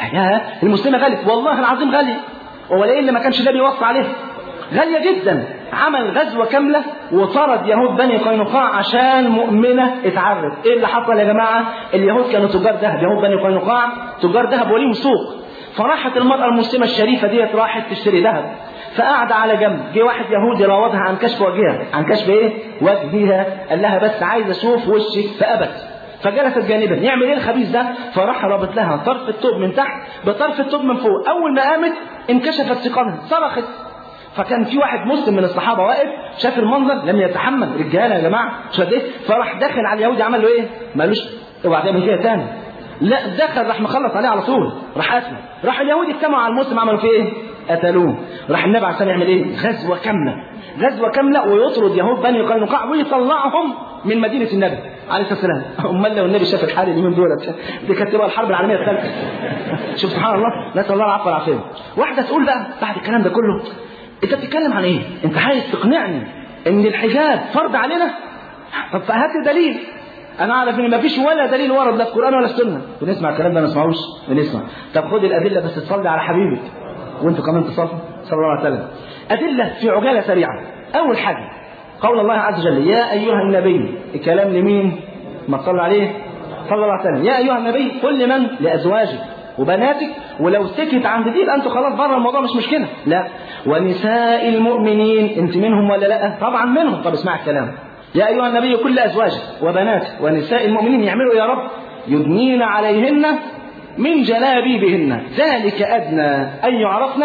[SPEAKER 1] المسلمه غاليه والله العظيم، غاليه، ولا اللي ما كانش النبي يوصي عليه، غاليه جدا. عمل غزوه كامله وطرد يهود بني قينقاع عشان مؤمنه اتعرت. ايه اللي حصل يا جماعه؟ اليهود كانوا تجار ذهب، يهود بني قينقاع تجار ذهب وليهم سوق. فراحت المراه المسلمه الشريفه ديت راحت تشتري ذهب، فقعد على جنب. جه واحد يهودي راودها عن كشف وجهها، عن كشف ايه؟ وجهها. قال لها بس عايز اشوف وشك، فابت. فجلست جانبا. يعمل ايه الخبيث ده؟ فراح رابط لها طرف الثوب من تحت بطرف الثوب من فوق. اول ما قامت انكشفت ثقبها، صرخت. فكان في واحد مسلم من الصحابه واقف شاف المنظر، لم يتحمل. رجاله يا جماعه شاف ايه؟ فراح داخل على اليهودي، عمل له ايه؟ مالوش اوعى تعمل كده تاني. لا دخل راح مخلص عليه على طول، راح قتله. راح اليهودي اجتمعوا على المسلم، عملوا فيه ايه؟ قتلوه. راح النبي عليه الصلاه والسلام يعمل ايه؟ غزوه كامله، غزوه كامله، ويطرد يهود بني قينقاع ويطلعهم من مدينه النبي عليه الصلاه والسلام. امال لو النبي شاف الحال اليومين دول دي كانت تبقى الحرب العالميه الثالثه. شوف سبحان الله، نسال الله العفو والعافيه. واحده تقول بقى بعد الكلام ده كله، انت بتتكلم عن ايه؟ انت عايز تقنعني ان الحجاب فرض علينا؟ طب هات دليل. انا اعرف ان مفيش ولا دليل ورد لا في القران ولا السنه. بنسمع الكلام ده ما نسمعوش؟ بنسمع. طب خد الادله بس تصلي على حبيبك، وانتوا كمان تصلوا صلى الله عليه وسلم. ادله في عجاله سريعه. اول حاجه قول الله عز وجل: يا ايها النبي. الكلام لمين؟ ما تصلي عليه صلى الله عليه وسلم. يا ايها النبي قل لمن؟ لازواجك وبناتك. ولو سكت عند دي يبقى انتوا خلاص بره الموضوع، مش مشكله. لا، ونساء المؤمنين. انت منهم ولا لا؟ طبعا منهم. طب اسمع الكلام: يا ايها النبي كل ازواجك وبناتك ونساء المؤمنين يعملوا يا رب يدنين عليهن من جلابيبهن ذلك ادنى ان يعرفن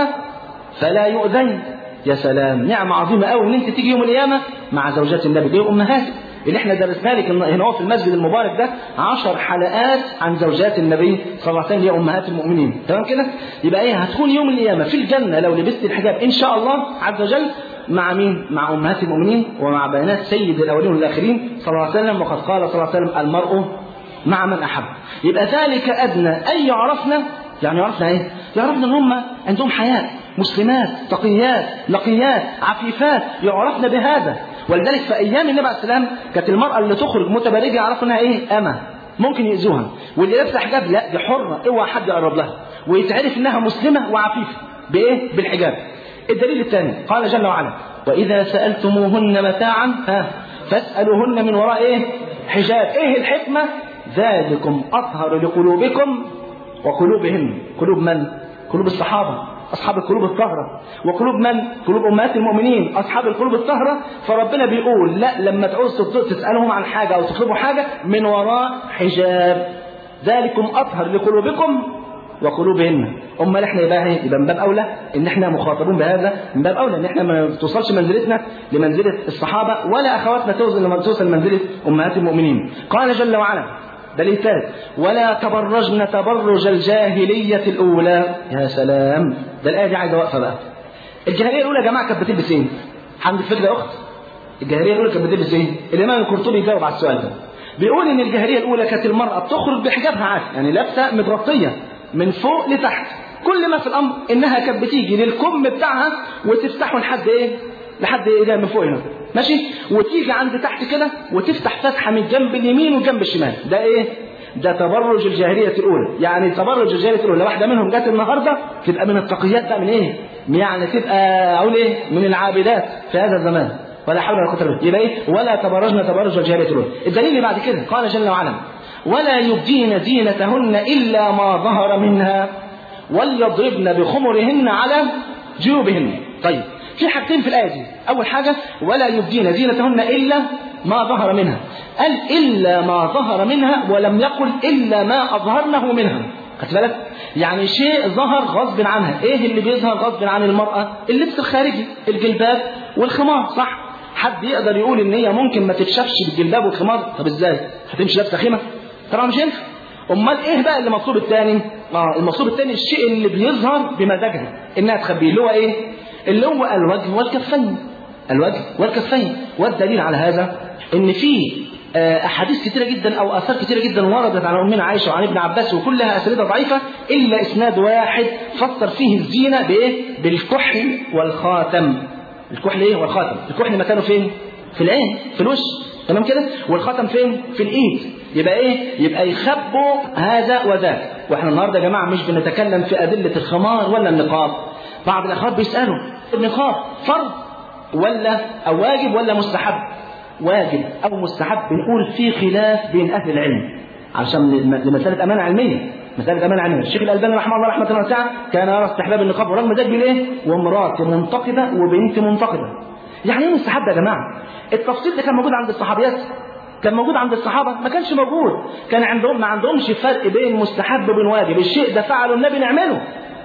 [SPEAKER 1] فلا يؤذين. يا سلام، نعمه عظيمه قوي ان انت تيجي يوم القيامه مع زوجات النبي. دي امهاتك اللي احنا درسنا لك هنا في المسجد المبارك ده 10 حلقات عن زوجات النبي صلى الله عليه وسلم، هي امهات المؤمنين. تمام كده؟ يبقى ايه؟ هتكون يوم القيامه في الجنه لو لبست الحجاب ان شاء الله عز وجل مع مين؟ مع امهات المؤمنين ومع بنات سيد الاولين والاخرين صلى الله عليه وسلم. وقد قال صلى الله عليه وسلم: المرء مع من احب. يبقى ذلك ادنى ان يعرفنا. يعني يعرفنا ايه؟ يعرفنا ان هم عندهم حياء، مسلمات تقيات نقيات عفيفات، يعرفنا بهذا. ولذلك في ايام النبي عليه السلام كانت المراه اللي تخرج متبرجه يعرفوا انها ايه؟ امه، ممكن يؤذوها. واللي لابسه حجاب لا، دي حره، اوعى حد يقرب لها، ويتعرف انها مسلمه وعفيفه بايه؟ بالحجاب. الدليل الثاني قال جل وعلا: واذا سالتموهن متاعا فاسالوهن من وراء ايه؟ حجاب. ايه الحكمه؟ ذلكم اطهر لقلوبكم وقلوبهن. قلوب من؟ قلوب الصحابه اصحاب القلوب الطاهره. وقلوب من؟ قلوب امهات المؤمنين اصحاب القلوب الطاهره. فربنا بيقول لا، لما تعوز تسالهم عن حاجه او تطلبوا حاجه من وراء حجاب. ذلكم اطهر لقلوبكم وقلوبهن. امال احنا يبقى من باب اولى ان احنا مخاطبون بهذا، من باب اولى ان احنا ما توصلش منزلتنا لمنزله الصحابه ولا اخواتنا توصل لمنزله امهات المؤمنين. قال جل وعلا دليل ثالث: ولا تبرجن تبرج الجاهليه الاولى. يا سلام، ده الايه دي عايزه وقفه بقى. الجاهليه الاولى يا جماعه كانت بتلبس ايه؟ عندك فكره يا اخت؟ الجاهليه الاولى كانت بتلبس ايه؟ الامام القرطبي يجاوب على السؤال ده، بيقول ان الجاهليه الاولى كانت المراه بتخرج بحجابها عادي، يعني لابسه متغطيه من فوق لتحت. كل ما في الامر انها كانت بتيجي للكم بتاعها وتفتحه لحد ايه؟ لحد ايه؟ من فوق هنا، ماشي؟ وتيجي عند تحت كده وتفتح فتحه من جنب اليمين وجنب الشمال. ده ايه؟ ده تبرج الجاهليه الاولى. يعني تبرج الجاهليه الاولى لو واحده منهم جت النهارده تبقى من التقيات بقى، من ايه؟ يعني تبقى اقول ايه؟ من العابدات في هذا الزمان. ولا حول ولا قوه الا بالله. يبقى ايه؟ ولا تبرجن تبرج الجاهليه الاولى. الدليل اللي بعد كده قال جل وعلا: ولا يبدين زينتهن الا ما ظهر منها وليضربن بخمرهن على جيوبهن. طيب في حاجتين في الايه دي. اول حاجه ولا يبدين زينتهن الا ما ظهر منها. قال الا ما ظهر منها ولم يقل الا ما اظهرنه منها. خدت بالك؟ يعني شيء ظهر غصب عنها. ايه اللي بيظهر غصب عن المراه؟ اللبس الخارجي، الجلباب والخمار، صح؟ حد يقدر يقول ان هي ممكن ما تتشافش بالجلباب والخمار؟ طب ازاي؟ هتمشي لابسه خيمه؟ طبعا مش ينفع. امال ايه بقى اللي المطلوب الثاني؟ المطلوب الثاني الشيء اللي بيظهر بمزاجها انها تخبيه، اللي هو ايه؟ اللي هو الوجه والكفين. الوجه والكفين. والدليل على هذا ان في أحاديث كثيرة جدا أو آثار كثيرة جدا وردت عن أمنا عائشة وعن ابن عباس، وكلها أسانيدها ضعيفة إلا إسناد واحد فسر فيه الزينة بإيه؟ بالكحل والخاتم. الكحل إيه والخاتم؟ الكحل مكانه فين؟ في العين، في الوش، تمام كده؟ والخاتم فين؟ في الإيد. يبقى إيه؟ يبقى يخبوا هذا وذاك. وإحنا النهارده يا جماعة مش بنتكلم في أدلة الخمار ولا النقاب. بعض الأخوات بيسألوا النقاب فرض ولا أو واجب ولا مستحب؟ واجب أو مستحب بنقول في خلاف بين أهل العلم عشان لمسألة أمانة علمية. مسألة أمانة علمية. الشيخ الألباني رحمه الله رحمة واسعة كان يرى استحباب النقاب، ورغم ذلك بيقول إيه؟ وامرأة منتقبة وبنت منتقبة. يعني إيه مستحب يا جماعة؟ التفصيل ده كان موجود عند الصحابيات؟ كان موجود عند الصحابة؟ ما كانش موجود. كان عندهم ما عندهمش فرق بين مستحب وبين واجب. الشيء ده فعله النبي نعمله،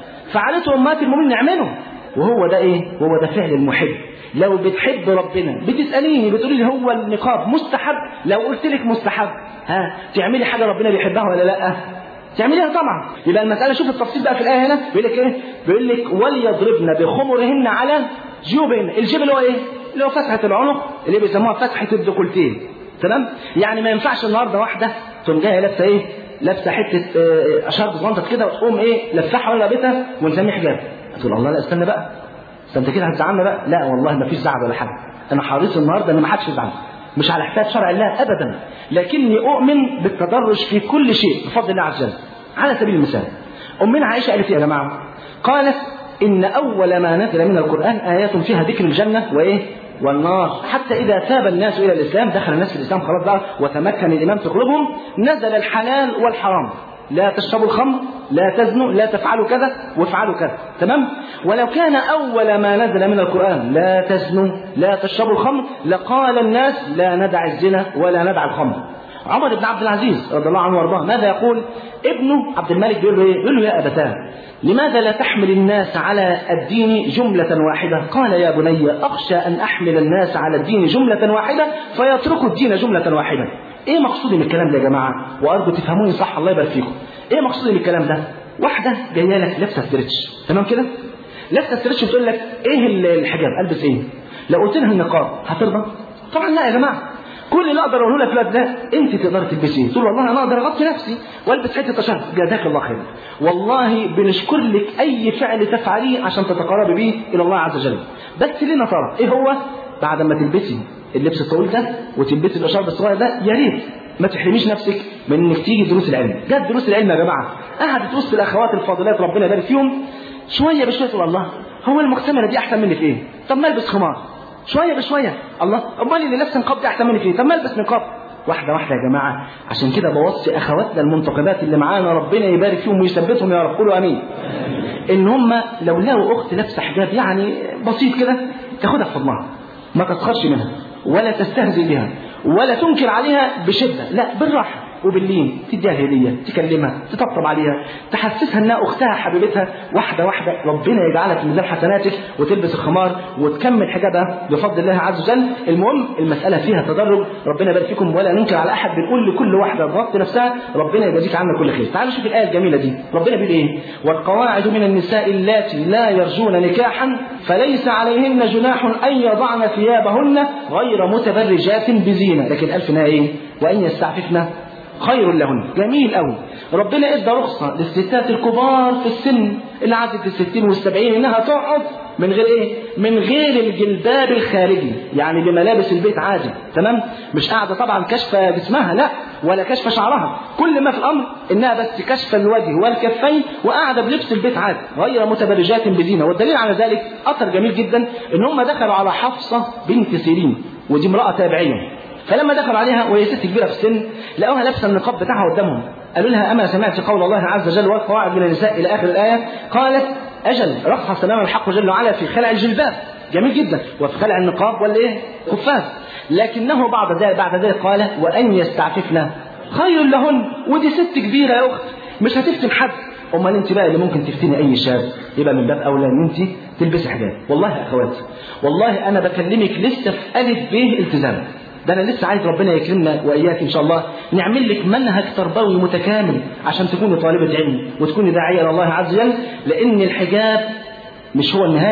[SPEAKER 1] فعلته أمهات المؤمنين نعمله، وهو ده إيه؟ وهو ده فعل المحب. لو بتحب ربنا بتسأليني بتقولي لي هو النقاب مستحب؟ لو قلت لك مستحب تعملي حاجة ربنا بيحبها ولا لا؟ تعمليها طبعا. يبقى المسألة شوف التفصيل بقى في الآية هنا بيقول لك إيه؟ بيقول لك وليضربن بخمرهن على جيوبهن. الجيب اللي هو إيه؟ اللي هو فتحة العنق اللي بيسموها فتحة الديكولتيه، تمام؟ يعني ما ينفعش النهارده واحدة تقوم جاية لابسة إيه؟ لابسة حتة شرط صغنطة كده وتقوم إيه؟ لفحها ولا لابسها ونسميه حجاب. تقول الله لا استنى بقى، انت كده هتزعلنا بقى. لا والله ما فيش زعل ولا حاجه، انا حريص النهارده ان ما حدش يزعل، مش على حساب شرع الله ابدا، لكني اؤمن بالتدرج في كل شيء بفضل الله عز وجل. على سبيل المثال امنا عائشه قالت يا جماعه، قالت ان اول ما نزل من القران ايات فيها ذكر الجنه وايه والنار، حتى اذا تاب الناس الى الاسلام، دخل الناس في الاسلام خلاص بقى وتمكن الايمان في قلوبهم، نزل الحلال والحرام، لا تشربوا الخمر، لا تزنوا، لا تفعلوا كذا وافعلوا كذا، تمام؟ ولو كان أول ما نزل من القرآن لا تزنوا لا تشربوا الخمر لقال الناس لا ندع الزنا ولا ندع الخمر. عمر بن عبد العزيز رضي الله عنه وارضاه ماذا يقول؟ ابنه عبد الملك بيقول له ايه؟ بيقول له يا أبتاه لماذا لا تحمل الناس على الدين جملة واحدة؟ قال يا بني أخشى أن أحمل الناس على الدين جملة واحدة فيتركوا الدين جملة واحدة. ايه مقصودي من الكلام ده يا جماعة؟ وأرجو تفهموني صح الله يبارك فيكم. ايه مقصودي من الكلام ده؟ واحدة جاية لك لابسة ستريتش، تمام كده؟ لابسة ستريتش بتقول لك ايه الحجاب؟ البس ايه؟ لو قلت لها النقاب هترضى؟ طبعا لا يا جماعة. كل اللي اقدر اقوله لك لا، انت تقدري تلبسي ايه؟ تقول والله انا اقدر اغطي نفسي والبس حته تشهد، جزاك الله خير. والله بنشكر لك اي فعل تفعليه عشان تتقربي به الى الله عز وجل. بس لنا ترى ايه هو؟ بعد ما تلبسي اللبس الطويل ده وتلبسي الاشارب الصغير ده، يا ريت ما تحرميش نفسك من انك تيجي دروس العلم. جت دروس العلم يا جماعه، قعدت وسط الاخوات الفاضلات ربنا يبارك فيهم، شويه بشويه تقول الله هو المختمره دي احسن مني في ايه؟ طب ما البس خمار. شويه بشويه الله امال اللي لابسه نقاب دي احسن مني في ايه؟ طب ما البس نقاب. واحده واحده يا جماعه. عشان كده بوصي اخواتنا المنتقبات اللي معانا ربنا يبارك فيهم ويثبتهم يا رب، قولوا امين. ان هم لو لقوا اخت لابسه حجاب يعني بسيط كده تاخدها في حضنها، ما تسخرش منها ولا تستهزئ بها ولا تنكر عليها بشده، لا بالراحه وباللين، تديها هديه، تكلمها، تطبطب عليها، تحسسها انها اختها حبيبتها. واحده واحده ربنا يجعلها في ميزان حسناتك وتلبس الخمار وتكمل حجابها بفضل الله عز وجل. المهم المساله فيها تدرج، ربنا يبارك فيكم ولا ننكر على احد، بنقول لكل واحده تغطي نفسها ربنا يجازيك عنا كل خير. تعالوا شوف الايه الجميله دي، ربنا بيقول ايه؟ والقواعد من النساء اللاتي لا يرجون نكاحا فليس عليهن جناح ان يضعن ثيابهن غير متبرجات بزينه، لكن الفنا ايه؟ وان يستعففن خير لهن. جميل قوي. ربنا ادى رخصه للستات الكبار في السن اللي عدت ال60 وال70 انها تقعد من غير ايه؟ من غير الجلباب الخارجي، يعني بملابس البيت عادي، تمام؟ مش قاعده طبعا كشفه جسمها، لا، ولا كشفه شعرها، كل ما في الامر انها بس كشف الوجه والكفين وقاعده بلبس البيت عادي غير متبرجات بزينه. والدليل على ذلك اثر جميل جدا ان هم دخلوا على حفصه بنت سيرين، ودي امراه تابعيه، فلما دخلوا عليها وهي ست كبيره في السن لقوها لابسه النقاب بتاعها قدامهم، قالوا لها اما سمعت قول الله عز وجل والقواعد من النساء الى اخر الايه؟ قالت اجل، رخص لنا الحق جل وعلا في خلع الجلباب، جميل جدا، وفي خلع النقاب والايه؟ قفاز، لكنه بعد ذلك قال وان يستعففن خير لهن. ودي ست كبيره يا اخت مش هتفتن حد، امال انت بقى اللي ممكن تفتني اي شاب، يبقى من باب اولى ان انت تلبسي حجاب. والله يا اخواتي والله انا بكلمك لسه في الف ب التزام، ده انا لسه عايز ربنا يكرمنا واياك ان شاء الله نعمل لك منهج تربوي متكامل عشان تكوني طالبه علم وتكوني داعيه الى الله عز وجل، لان الحجاب مش هو النهايه،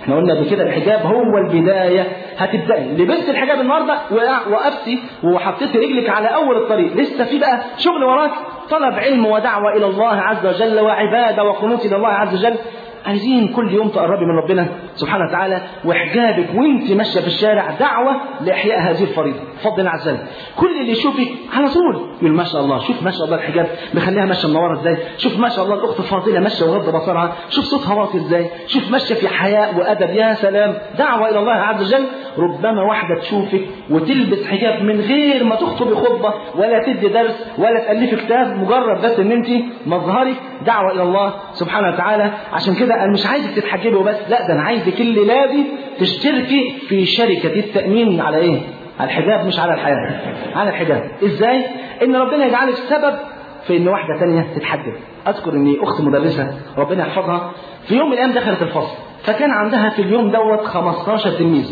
[SPEAKER 1] احنا قلنا قبل كده الحجاب هو البدايه. هتبداي لبست الحجاب النهارده وقفتي وحطيتي رجلك على اول الطريق، لسه في بقى شغل وراك، طلب علم ودعوه الى الله عز وجل وعباده وقنوت الى الله عز وجل. عايزين كل يوم تقربي من ربنا سبحانه وتعالى، وحجابك وانت ماشيه في الشارع دعوه لاحياء هذه الفريضه بفضل الله عز وجل. كل اللي يشوفك على طول يقول ما شاء الله، شوف ما شاء الله الحجاب مخليها ماشيه منوره ازاي، شوف ما شاء الله الاخت فاضله ماشيه وغض بصرها، شوف صوتها واطي ازاي، شوف ماشيه في حياء وادب، يا سلام. دعوه الى الله عز وجل. ربما واحده تشوفك وتلبس حجاب من غير ما تخطبي خطبه ولا تدي درس ولا تالفي كتاب، مجرد بس ان انت مظهرك دعوه الى الله سبحانه وتعالى. عشان كده انا مش عايزك تتحجبي وبس، لا ده انا عايزك الليله دي تشتركي في شركه التامين على ايه؟ على الحجاب، مش على الحياه، على الحجاب. ازاي؟ ان ربنا يجعلك سبب في ان واحده ثانيه تتحجب. اذكر اني اخت مدرسه ربنا يحفظها في يوم من الايام دخلت الفصل، فكان عندها في اليوم دوت 15 تلميذه،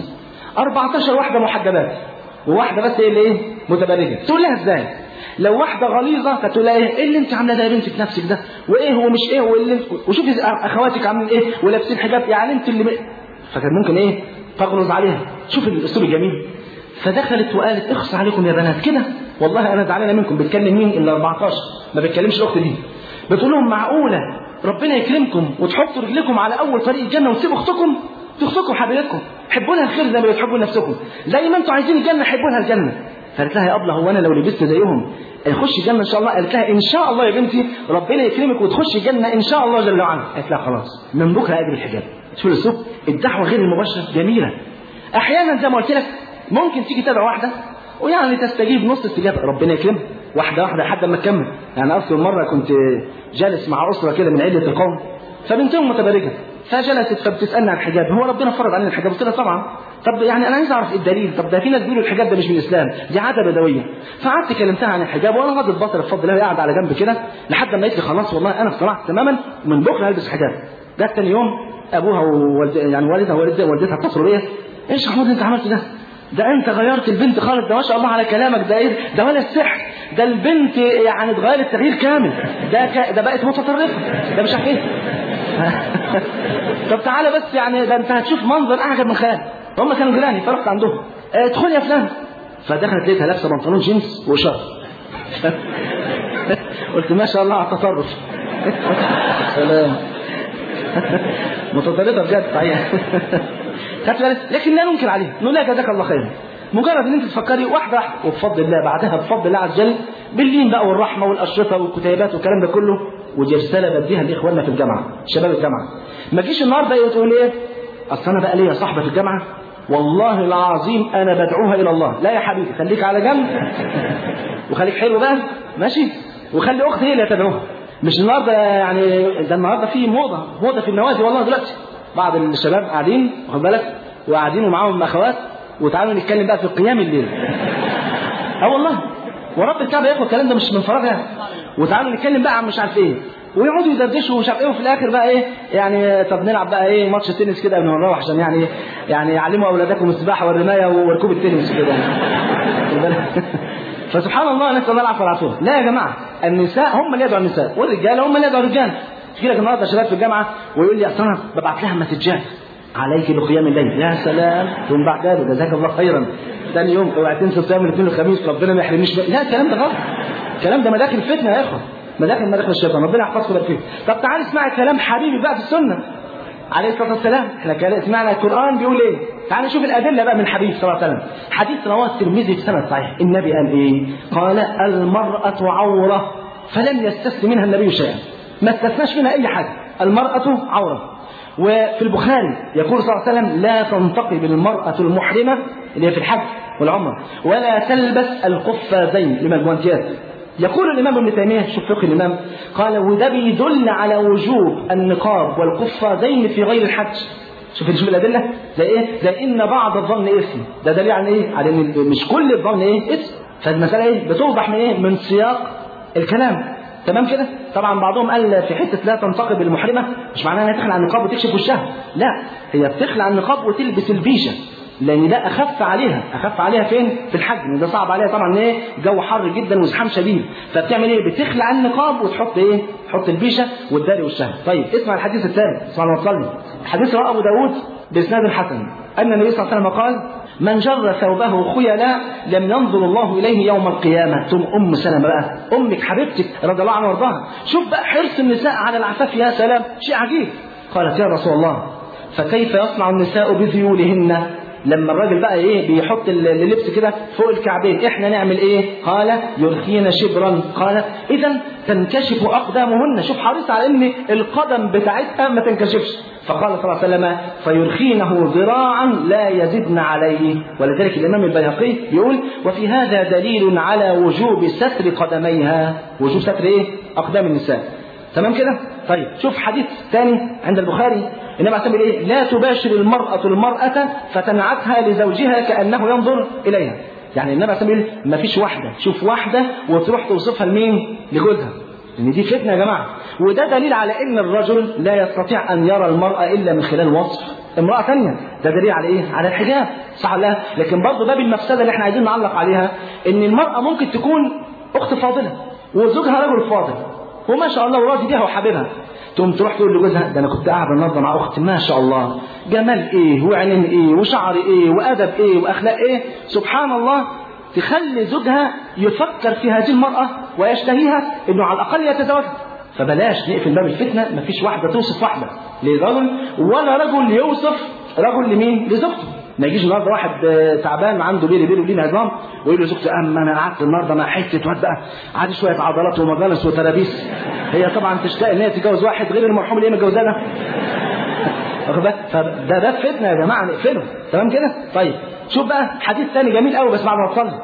[SPEAKER 1] 14 واحده محجبات وواحده بس اللي ايه؟ متبرجه. تقول لها ازاي؟ لو واحده غليظه فتقول لها ايه اللي انت عامله ده يا بنتي في نفسك ده، وايه هو مش ايه، واللي وشوفي اخواتك عاملين ايه ولابسين حجاب، يعني انت اللي فكان ممكن ايه؟ تغلظ عليها. شوف الاسلوب الجميل. فدخلت وقالت اخص عليكم يا بنات كده، والله انا زعلانه منكم. بتكلم مين؟ الا 14، ما بتكلمش الاخت دي. بتقول لهم معقوله ربنا يكرمكم وتحطوا رجلكم على اول طريق الجنه وتسيبوا اختكم؟ اختكم حبيبتكم، حبوا لها الخير زي ما بتحبوا نفسكم، زي ما انتم عايزين الجنه حبوا لها الجنه. فقالت لها يا ابله هو انا لو لبست زيهم اخش الجنه ان شاء الله؟ قالت لها ان شاء الله يا بنتي ربنا يكرمك وتخش الجنه ان شاء الله جل وعلا. قالت لها خلاص من بكره اجري الحجاب. شوف الاسلوب، الدعوه غير المباشره جميله. احيانا زي ما قلت لك ممكن تيجي تدعو واحده ويعني تستجيب نص استجابه، ربنا يكرمك واحده واحده لحد ما تكمل. يعني اذكر مره كنت جالس مع اسره كده من عده القوم، فبنتهم متبرجه، فجلست فبتسالني عن الحجاب، هو ربنا فرض علينا الحجاب؟ قلت لها طبعا. طب يعني انا عايز اعرف ايه الدليل؟ طب ده في ناس بيقولوا الحجاب ده مش من الاسلام، دي عاده بدويه. فقعدت كلمتها عن الحجاب وانا غض البصر بفضل الله قاعد على جنب كده لحد ما قالت لي خلاص والله انا اقتنعت تماما ومن بكره هلبس حجاب. جت ثاني يوم ابوها يعني والدتها اتصلوا بيا، ايش يا محمود انت عملت ده؟ ده انت غيرت البنت خالص، ده ما شاء الله على كلامك، ده ايه ده ولا السحر، ده البنت يعني اتغيرت تغيير كامل، ده بقت متطرفه، ده مش عارف ايه. طب تعالى بس يعني ده انت هتشوف منظر اعجب من خيالك. هم كانوا جيراني فرحت عندهم، ادخل يا فلان. فدخلت لقيتها لابسه بنطلون جينز وشارب. قلت ما شاء الله على التصرف. سلام. متطرفه بجد صحيح. لكن لا ننكر عليه، نقول لها جزاك الله خير. مجرد ان انت تفكري واحده واحده وبفضل الله بعدها بفضل الله عز وجل باللين بقى والرحمه والاشرطه والكتيبات والكلام ده كله. ودي رساله بديها لاخواننا في الجامعه، شباب الجامعه. ما تجيش النهارده تقول ايه؟ اصل انا بقى ليا صاحبه في الجامعه والله العظيم انا بدعوها الى الله. لا يا حبيبي خليك على جنب وخليك حلو بقى ماشي، وخلي اختي هي اللي تدعوها. مش النهارده يعني ده النهارده في موضه في النوادي والله دلوقتي. بعض الشباب قاعدين واخد بالك وقاعدين ومعاهم اخوات وتعالوا نتكلم بقى في قيام الليل. والله ورب الكعبه ياخد الكلام ده مش من فراغ يعني. وتعالوا نتكلم بقى عن مش عارف ايه ويقعدوا يدردشوا ومش عارف ايه، وفي الاخر بقى ايه يعني طب نلعب بقى ايه ماتش تنس كده قبل ما نروح عشان يعني يعلموا اولادكم السباحه والرمايه وركوب التنس كده. فسبحان الله نسال الله العفو والعافيه. لا يا جماعه النساء هم اللي يدعوا النساء والرجاله هم اللي يدعوا الرجال. تجي لك النهارده شباب في الجامعه ويقول لي اصل انا ببعت لها مسجات عليك بقيام الليل. يا سلام. ثم بعد ذلك جزاك الله خيرا ثاني يوم اوعى تنسوا صيام الاثنين والخميس ربنا ما يحرمنيش. لا الكلام ده غلط، الكلام ده مداخل فتنه يا اخوه، مداخل الشيطان. ربنا يحفظكم فيه. طب تعالى اسمع كلام حبيبي بقى في السنه عليه الصلاه والسلام. احنا سمعنا القران بيقول ايه، تعالى نشوف الادله بقى من حبيب صلى الله عليه وسلم. حديث رواه الترمذي في سند صحيح. النبي قال ايه؟ قال المراه عوره فلم يستثن منها النبي شيئا، ما استثناش منها اي حاجه. المراه عوره. وفي البخاري يقول صلى الله عليه وسلم لا تنتقب المرأة المحرمة اللي هي في الحج والعمرة ولا تلبس القفازين للجوانتيات. يقول الإمام ابن تيمية شوف فقه الإمام قال وده بيدل على وجوب النقاب والقفازين في غير الحج. شوف الأدلة زي إيه؟ زي إن بعض الظن إثم. ده دليل على إيه؟ على إن مش كل الظن إيه؟ إثم. فالمسألة إيه؟ بتوضح من إيه؟ من سياق الكلام. تمام كده. طبعا بعضهم قال في حته لا تنتقب المحرمه مش معناها انها تخلع النقاب وتكشف وشها، لا هي بتخلع النقاب وتلبس البيشه لان ده اخف عليها فين؟ في الحج. ده صعب عليها طبعا ايه؟ جو حر جدا وزحام شديد، فبتعمل ايه؟ بتخلع النقاب وتحط ايه؟ تحط البيشه وتداري وشها. طيب اسمع الحديث الثاني. صلى الله عليه وسلم. حديث رواه ابو داود بإسناد حسن أن النبي صلى الله عليه وسلم قال: من جر ثوبه خيلا لم ينظر الله إليه يوم القيامة. ثم أم سلمة بقى، أمك حبيبتك رضي الله عنها وارضاها، شوف بقى حرص النساء على العفاف، يا سلام، شيء عجيب. قالت: يا رسول الله فكيف يصنع النساء بذيولهن؟ لما الراجل بقى بيحط اللبس كده فوق الكعبين، احنا نعمل ايه؟ قال: يرخين شبرا. قال: اذا تنكشف اقدامهن. شوف حريص على ان القدم بتاعتها ما تنكشفش. فقال صلى الله عليه وسلم: فيرخينه ذراعا لا يزدن عليه. ولذلك الامام البيهقي يقول: وفي هذا دليل على وجوب ستر قدميها. وجوب ستر اقدام النساء. تمام كده؟ طيب شوف حديث ثاني عند البخاري، النبي عليه الصلاة لا تباشر المرأة فتنعتها لزوجها كأنه ينظر إليها. يعني النبي عليه الصلاة ما فيش واحدة شوف واحدة وتروح توصفها لمين؟ لجوزها، لأن دي فتنة يا جماعة. وده دليل على أن الرجل لا يستطيع أن يرى المرأة إلا من خلال وصف امرأة ثانية. ده دليل على إيه؟ على الحجاب، صح ولا لا؟ لكن برضه باب المفسدة اللي احنا عايزين نعلق عليها، أن المرأة ممكن تكون أخت فاضلة وزوجها رجل فاضل وما شاء الله وراضي بيها وحبيبها، تقوم تروح تقول لجوزها: ده انا كنت قاعد النهارده مع اختي ما شاء الله، جمال ايه وعينين ايه وشعر ايه وادب ايه واخلاق ايه. سبحان الله، تخلي زوجها يفكر في هذه المراه ويشتهيها، انه على الاقل يتزوجها. فبلاش نقفل باب الفتنه. مفيش واحده توصف واحده لرجل، ولا رجل يوصف رجل لمين؟ لزوجته. ما يجيش النهارده واحد تعبان عنده بيلي وليه عظام ويقول له زوجته: اما انا قعدت النهارده مع حته واد بقى عادي شويه عضلات ومجالس وترابيس. هي طبعا تشتاق ان هي تتجوز واحد غير المرحوم اللي هي متجوزاه ده. فده فتنه يا جماعه، نقفله. تمام كده؟ طيب شوف بقى حديث ثاني جميل قوي بس بعد ما تصلي.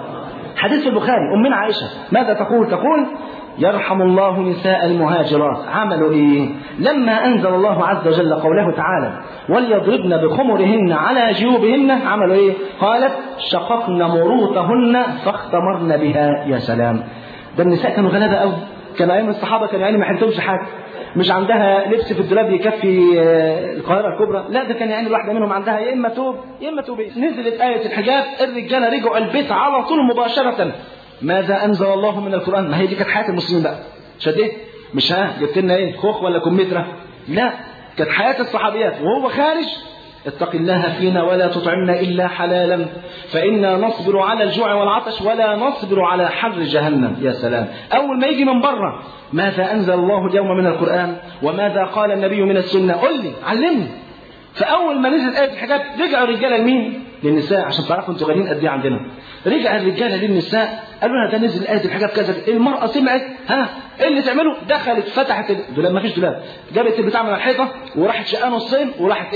[SPEAKER 1] حديث في البخاري، امنا عائشه ماذا تقول؟ تقول: يرحم الله نساء المهاجرات. عملوا ايه؟ لما انزل الله عز وجل قوله تعالى: وليضربن بخمرهن على جيوبهن، عملوا ايه؟ قالت: شققن مروطهن فاختمرن بها. يا سلام، ده النساء كانوا غلابه قوي. كان ايام الصحابه كانوا يعني ما حلتهمش حاجه، مش عندها لبس في الدولاب يكفي القاهره الكبرى، لا ده كان يعني الواحده منهم عندها يا اما توب يا اما توبين. نزلت ايه الحجاب، الرجاله رجعوا البيت على طول مباشره. ماذا انزل الله من القران؟ ما هي دي كانت حياه المسلمين بقى. شديت مش جبت لنا ايه خوخ ولا كمثرى، لا كانت حياه الصحابيات. وهو خارج: اتق الله فينا ولا تطعمنا الا حلالا فانا نصبر على الجوع والعطش ولا نصبر على حر جهنم. يا سلام، اول ما يجي من بره: ماذا انزل الله اليوم من القران وماذا قال النبي من السنه؟ قل لي، علمني. فاول ما نزل ايه الحجاب رجعوا الرجاله لمين؟ للنساء، عشان تعرفوا انتوا غاليين قد ايه عندنا. رجع الرجاله للنساء قالوا لها: ده نزل ايه الحجاب كذا. المراه سمعت، ايه اللي تعمله؟ دخلت فتحت الدولاب، ما فيش دولاب، جابت البتاع من الحيطه وراحت شقاه نصين وراحت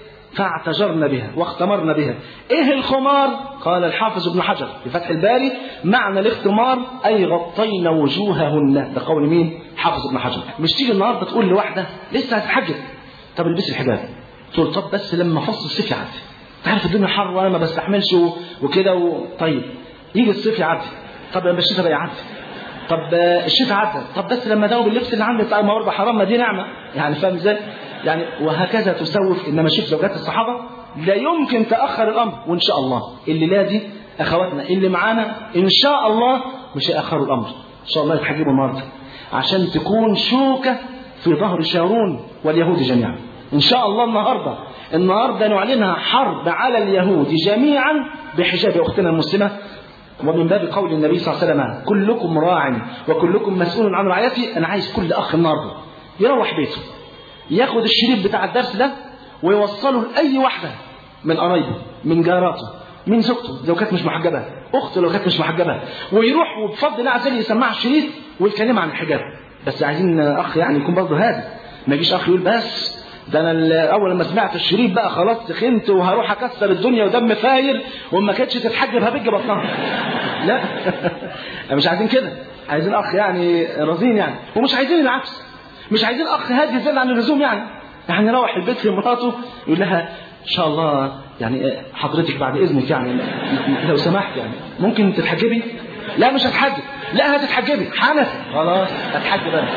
[SPEAKER 1] فاعتجرن بها واختمرن بها. ايه الخمار؟ قال الحافظ ابن حجر في فتح الباري: معنى الاختمار اي غطين وجوههن. ده قول مين؟ حافظ ابن حجر. مش تيجي النهارده تقول لواحده لسه هتتحجب: طب البسي الحجاب. تقول: طب بس لما فصل الصيف يعدي، تعرف الدنيا حر وانا ما بستحملش وكده طيب يجي الصيف يعدي، طب لما الشتاء بقى يعدي، طب الشتاء عدى، طب بس لما اداوم باللبس اللي عندي ما هو حرام، ما دي نعمه يعني، فاهم ازاي؟ يعني وهكذا تسوف. انما شوف زوجات الصحابه لا يمكن تاخر الامر. وان شاء الله الليله دي اخواتنا اللي معانا ان شاء الله مش هياخروا الامر، ان شاء الله يتحجبوا النهارده عشان تكون شوكه في ظهر شارون واليهود جميعا. ان شاء الله النهارده نعلنها حرب على اليهود جميعا بحجاب اختنا المسلمه. ومن باب قول النبي صلى الله عليه وسلم: كلكم راع وكلكم مسؤول عن رعيته. انا عايز كل اخ النهارده يروح بيته ياخد الشريط بتاع الدرس ده ويوصله لاي واحده من قرايبه، من جاراته، من زوجته لو كانت مش محجبه، اخته لو كانت مش محجبه، ويروح وبفضل الله عز وجل يسمعها الشريط ويتكلم عن الحجاب. بس عايزين اخ يعني يكون برضه هادي، ما يجيش اخ يقول: بس ده انا اول لما سمعت الشريط بقى خلاص سخنت وهروح اكسر الدنيا ودم فاير وما كانتش تتحجب هبج بطنها. لا مش عايزين كده، عايزين اخ يعني رزين يعني، ومش عايزين العكس، مش عايزين اخ هادي زيادة عن اللزوم يعني يروح البيت لمراته يقول لها: ان شاء الله يعني حضرتك بعد اذنك يعني لو سمحت يعني ممكن تتحجبي؟ لا مش هتحجب. لا هتتحجبي حنفي، خلاص هتحجب انا.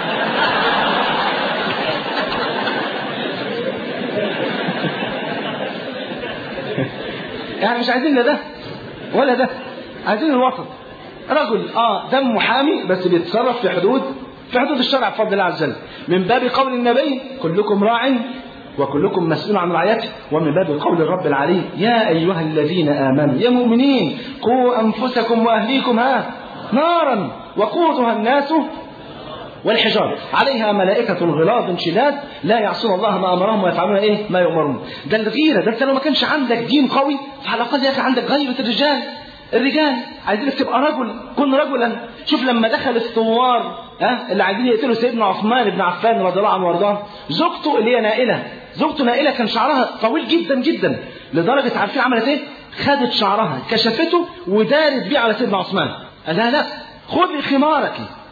[SPEAKER 1] يعني مش عايزين لا ده ولا ده، عايزين الوسط. رجل دم محامي بس بيتصرف في حدود الشرع بفضل الله عز وجل، من باب قول النبي: كلكم راع وكلكم مسؤول عن رعيته. ومن باب قول الرب العلي يا أيها الذين آمنوا يا مؤمنين قوا أنفسكم وأهليكم نارا وقودها الناس والحجارة عليها ملائكة غلاظ شداد لا يعصون الله ما أمرهم ويفعلون ما يؤمرون. ده الغيرة. ده انت لو ما كانش عندك دين قوي فعلى الأقل يا أخي عندك غيرة الرجال عايزينك تبقى رجل. كن رجلا. شوف لما دخل الثوار اللي عايزين يقتلوا سيدنا عثمان بن عفان رضي الله عنه وارضاه، زوجته اللي هي نائلة كان شعرها طويل جدا جدا لدرجة عارفين عملت ايه؟ خدت شعرها كشفته ودارت بيه على سيدنا عثمان. قال لا خذي خمارك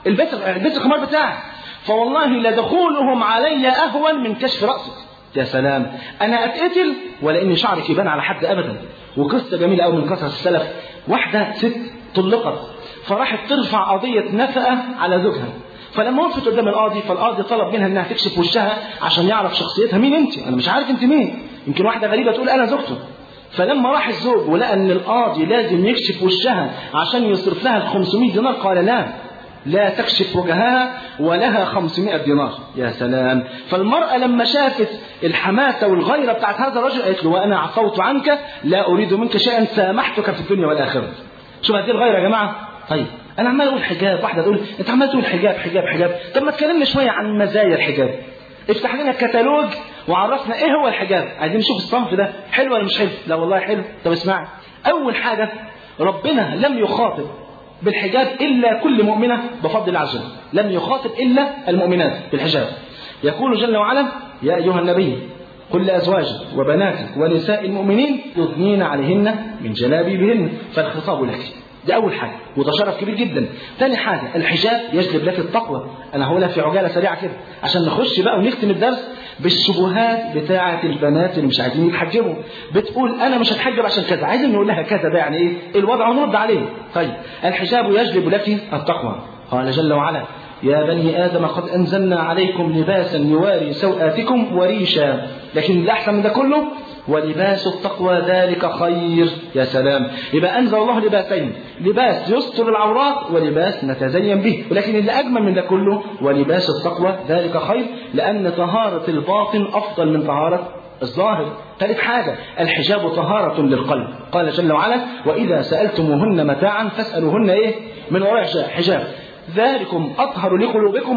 [SPEAKER 1] البس الخمار بتاعك فوالله لدخولهم علي أهون من كشف رأسك. يا سلام. أنا أتقتل ولا إن شعرك يبان على حد أبدا. وقصة جميلة أوي من قصص السلف. واحدة ست طلقت فراحت ترفع قضية نفقة على زوجها، فلما وقفت قدام القاضي فالقاضي طلب منها انها تكشف وشها عشان يعرف شخصيتها. مين انت؟ انا مش عارف انت مين. يمكن واحدة غريبة تقول انا زوجته. فلما راح الزوج ولقى ان القاضي لازم يكشف وشها عشان يصرف لها 500 دينار قال لا تكشف وجهها ولها 500 دينار. يا سلام. فالمرأة لما شافت الحماسة والغيرة بتاعت هذا الرجل قالت له وأنا عفوت عنك لا أريد منك شيئا سامحتك في الدنيا والآخرة. شوف هذه الغيرة يا جماعة. طيب أنا عمال أقول حجاب، واحدة تقول أنت عمال تقول حجاب. طب ما تكلمنا شوية عن مزايا الحجاب. افتح لنا كتالوج وعرفنا إيه هو الحجاب. عايزين نشوف الصنف ده حلو ولا مش حلو. لا والله حلو. طب اسمعي. أول حاجة ربنا لم يخاطب بالحجاب إلا كل مؤمنة بفضل الله عز وجل. لم يخاطب إلا المؤمنات بالحجاب. يقول جل وعلا يا أيها النبي قل لأزواجك وبناتك ونساء المؤمنين يثنين عليهن من جلابيبهن فالخطاب لك. دي أول حاجة وده شرف كبير جدا. ثاني حاجة الحجاب يجلب لك التقوى. أنا هقولها في عجالة سريعة كده عشان نخش بقى ونختم الدرس بالشبهات بتاعة البنات اللي مش عايزين يتحجبوا. بتقول أنا مش هتحجب عشان كذا، عايزين نقول لها كذا ده يعني إيه الوضع ونرد عليه. طيب الحجاب يجلب لك التقوى. قال جل وعلا يا بني آدم قد أنزلنا عليكم لباسا يواري سوآتكم وريشا. لكن الأحسن من ده كله ولباس التقوى ذلك خير. يا سلام. يبقى أنزل الله لباسين، لباس يستر العورات ولباس نتزين به. ولكن اللي أجمل من ده كله ولباس التقوى ذلك خير لأن طهارة الباطن أفضل من طهارة الظاهر. ثالث حاجة الحجاب طهارة للقلب. قال جل وعلا وإذا سألتموهن متاعا فاسألوهن من وراء حجاب ذلكم أطهر لقلوبكم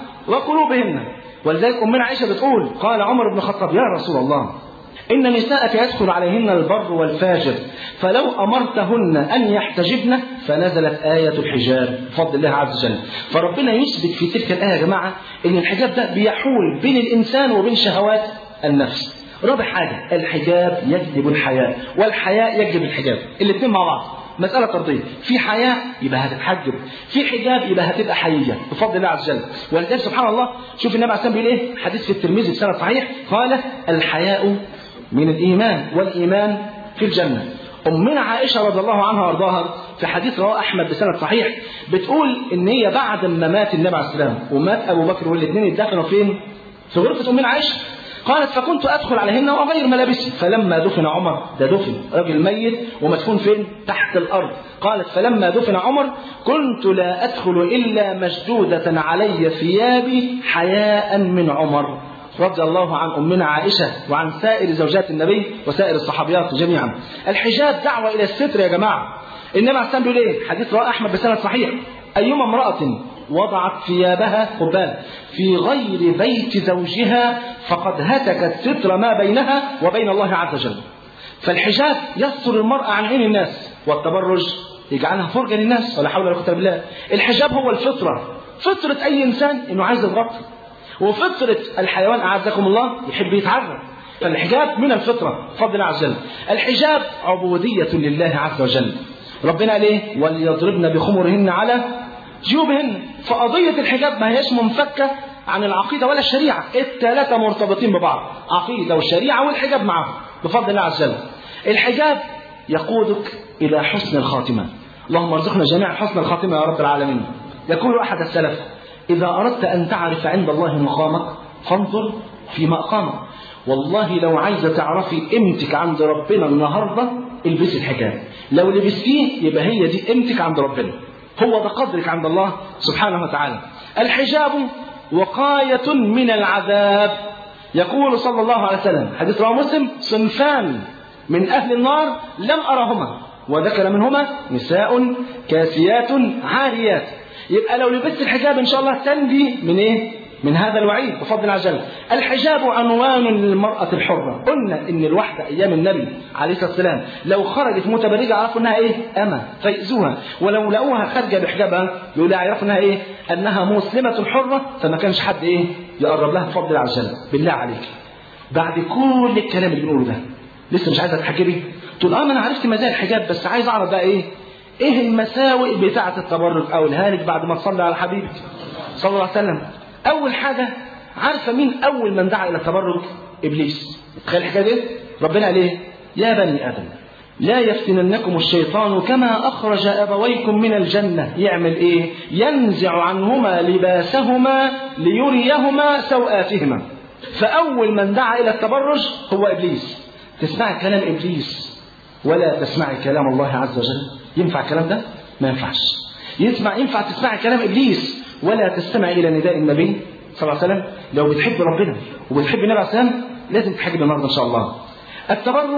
[SPEAKER 1] وقلوبهن. ولذلك أمنا عائشة بتقول قال عمر بن الخطاب يا رسول الله إن نساءك يدخل عليهن البر والفاجر فلو أمرتهن أن يحتجبن فنزلت آية الحجاب بفضل الله عز وجل. فربنا يثبت في تلك الآية يا جماعة إن الحجاب ده بيحول بين الإنسان وبين شهوات النفس. رابع حاجة الحجاب يجلب الحياء والحياء يجلب الحجاب. الاثنين مع بعض مسألة طردية. في حياء يبقى هتتحجب، في حجاب يبقى هتبقى حيية بفضل الله عز وجل. ولذلك سبحان الله شوف النبي عليه الصلاة والسلام بيقول حديث في الترمذي بسند صحيح قال الحياء من الإيمان والإيمان في الجنة. أمنا عائشة رضي الله عنها وارضاها في حديث رواه أحمد بسند صحيح بتقول إن هي بعد ما مات النبي عليه الصلاة والسلام ومات أبو بكر والاثنين اتدفنوا فين؟ في غرفة أمنا عائشة. قالت فكنت أدخل عليهن وأغير ملابسي فلما دفن عمر ده دفن راجل ميت ومدفون فين؟ تحت الأرض. قالت فلما دفن عمر كنت لا أدخل إلا مشدودة علي ثيابي حياء من عمر رضي الله عن أمنا عائشة وعن سائر زوجات النبي وسائر الصحابيات جميعا. الحجاب دعوة إلى الستر يا جماعة. النبي عليه الصلاة والسلام بيقول حديث رواه أحمد بسند صحيح أيما امرأة وضعت ثيابها قبال في غير بيت زوجها فقد هتكت ستر ما بينها وبين الله عز وجل. فالحجاب يستر المرأة عن عين الناس والتبرج يجعلها فرجة للناس ولا حول ولا قوة إلا بالله. الحجاب هو الفطرة. فطرة أي إنسان إنه عايز يتغطى وفطرة الحيوان أعزكم الله يحب يتعرض. فالحجاب من الفطرة بفضل الله عز وجل. الحجاب عبودية لله عز وجل. ربنا قال ايه وليضربن بخمرهن على جيوبهن. فقضية الحجاب ما هيش منفكة عن العقيدة ولا الشريعة. الثلاثة مرتبطين ببعض عقيدة والشريعة والحجاب معهم بفضل الله عز وجل. الحجاب يقودك إلى حسن الخاتمة. اللهم ارزقنا جميعا حسن الخاتمة يا رب العالمين. يقول أحد السلف إذا أردت أن تعرف عند الله مقامك فانظر في مقامك. والله لو عايزة تعرفي قيمتك عند ربنا النهاردة البسي الحجاب. لو لبستيه يبقى هي دي قيمتك عند ربنا، هو ده قدرك عند الله سبحانه وتعالى. الحجاب وقاية من العذاب. يقول صلى الله عليه وسلم حديث رواه مسلم: صنفان من أهل النار لم أرهما، وذكر منهما نساء كاسيات عاريات. يبقى لو لبست الحجاب إن شاء الله تنجي من إيه؟ من هذا الوعيد بفضل الله عز وجل. الحجاب عنوان للمرأة الحرة. قلنا إن الواحدة أيام النبي عليه الصلاة والسلام لو خرجت متبرجة عرفوا إنها إيه؟ أمة، فيأذوها. ولو لقوها خارجة بحجابها يقولوا يعرفوا إنها إيه؟ أنها مسلمة حرة، فما كانش حد إيه؟ يقرب لها بفضل الله عز وجل. بالله عليك بعد كل الكلام اللي بنقوله ده لسه مش عايزة تحجبي؟ تقول أنا عرفت مزايا الحجاب بس عايز أعرف بقى إيه المساوئ بتاعة التبرج. أقولها لك بعد ما تصلي على حبيبك صلى الله عليه وسلم. أول حاجة، عارفة مين أول من دعا إلى التبرج؟ إبليس. تخيل الحكاية دي؟ ربنا قال إيه؟ يا بني آدم لا يفتننكم الشيطان كما أخرج أبويكم من الجنة. يعمل إيه؟ ينزع عنهما لباسهما ليريهما سوآتهما. فأول من دعا إلى التبرج هو إبليس. تسمعي كلام إبليس ولا تسمعي كلام الله عز وجل؟ ينفع الكلام ده؟ ما ينفعش. ينفع تسمعي كلام إبليس ولا تستمع إلى نداء النبي صلى الله عليه وسلم؟ لو بتحب ربنا وبتحب النبي عليه الصلاة والسلام لازم تحجب النهارده إن شاء الله. التبرج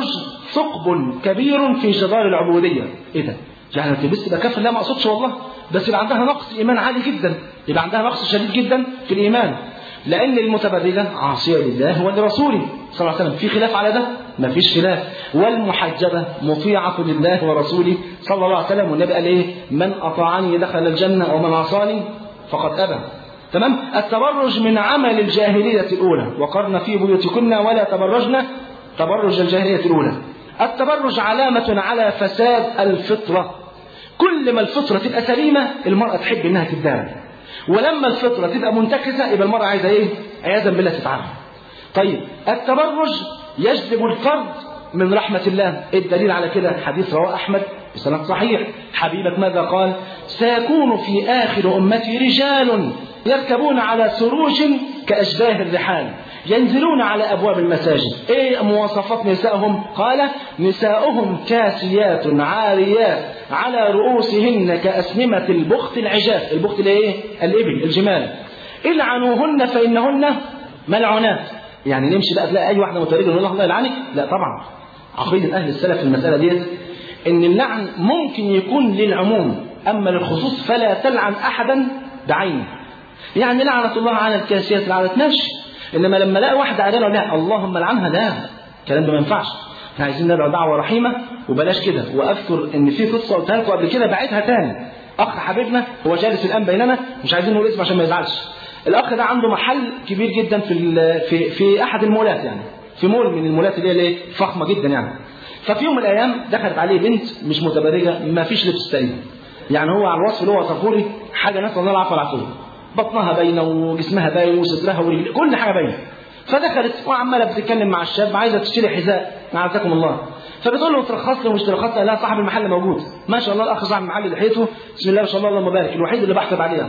[SPEAKER 1] ثقب كبير في جدار العبودية. إيه ده؟ يعني تلبس يبقى كافر؟ لا ما أقصدش والله، بس يبقى عندها نقص إيمان عالي جدا، يبقى عندها نقص شديد جدا في الإيمان. لأن المتبرجة عاصية لله ولرسوله صلى الله عليه وسلم. في خلاف على ده؟ ما فيش خلاف. والمحجبة مطيعة لله ورسوله صلى الله عليه وسلم. والنبي قال إيه؟ من أطاعني دخل الجنة ومن عصاني فقد أبى. تمام؟ التبرج من عمل الجاهلية الأولى. وقرن في بيوتكن ولا تبرجن تبرج الجاهلية الأولى. التبرج علامة على فساد الفطرة. كل ما الفطرة تبقى سليمة المرأة تحب إنها تتدارى، ولما الفطرة تبقى منتكسة يبقى المرأة عايزة إيه؟ عياذا بالله تتعب. طيب التبرج يجلب الفرد من رحمة الله. الدليل على كده حديث رواه أحمد بسند صحيح. حبيبك ماذا قال؟ سيكون في آخر أمتي رجال يركبون على سروج كأشباه الرحال ينزلون على أبواب المساجد. إيه مواصفات نسائهم؟ قال نساؤهم كاسيات عاريات على رؤوسهن كأسنمة البخت العجاف. البخت الايه؟ الإبل، الجمال. العنوهن فإنهن ملعونات. يعني نمشي بقى تلاقي أي واحدة متبرجة نقول الله يلعنك؟ لا طبعا. عقيدة أهل السلف في المسألة دي إن اللعن ممكن يكون للعموم، أما للخصوص فلا تلعن أحدا بعينه. يعني لعنة الله على الكاسيات لعنتناش، إنما لما لاقي واحدة عريانة لا اللهم لعنها، لا الكلام ده ما ينفعش. احنا عايزين ندعو دعوة رحيمة وبلاش كده. وأذكر إن في قصة قلتها لكم قبل كده بعيدها تاني. أخ حبيبنا هو جالس الآن بيننا، مش عايزين نقول اسمه عشان ما يزعلش. الأخ ده عنده محل كبير جدا في أحد المولات، يعني في مول من المولات اللي هي فخمة جدا يعني. ففي يوم من الأيام دخلت عليه بنت مش متبرجة، ما فيش لبس تقريبا، يعني هو على الوصف اللي هو وصفه لي حاجة نسأل الله العفو والعافية. بطنها باينه وجسمها باين وصدرها ورجلها كل حاجه باينه. فدخلت وعماله بتتكلم مع الشاب عايزه تشتري حذاء عافاكم الله. فبتقول له ترخص لي ومش ترخص لي؟ لا صاحب المحل موجود. ما شاء الله الاخ صاحب المحل لحيته بسم الله ما شاء الله اللهم بارك، الوحيد اللي بحسب عليها.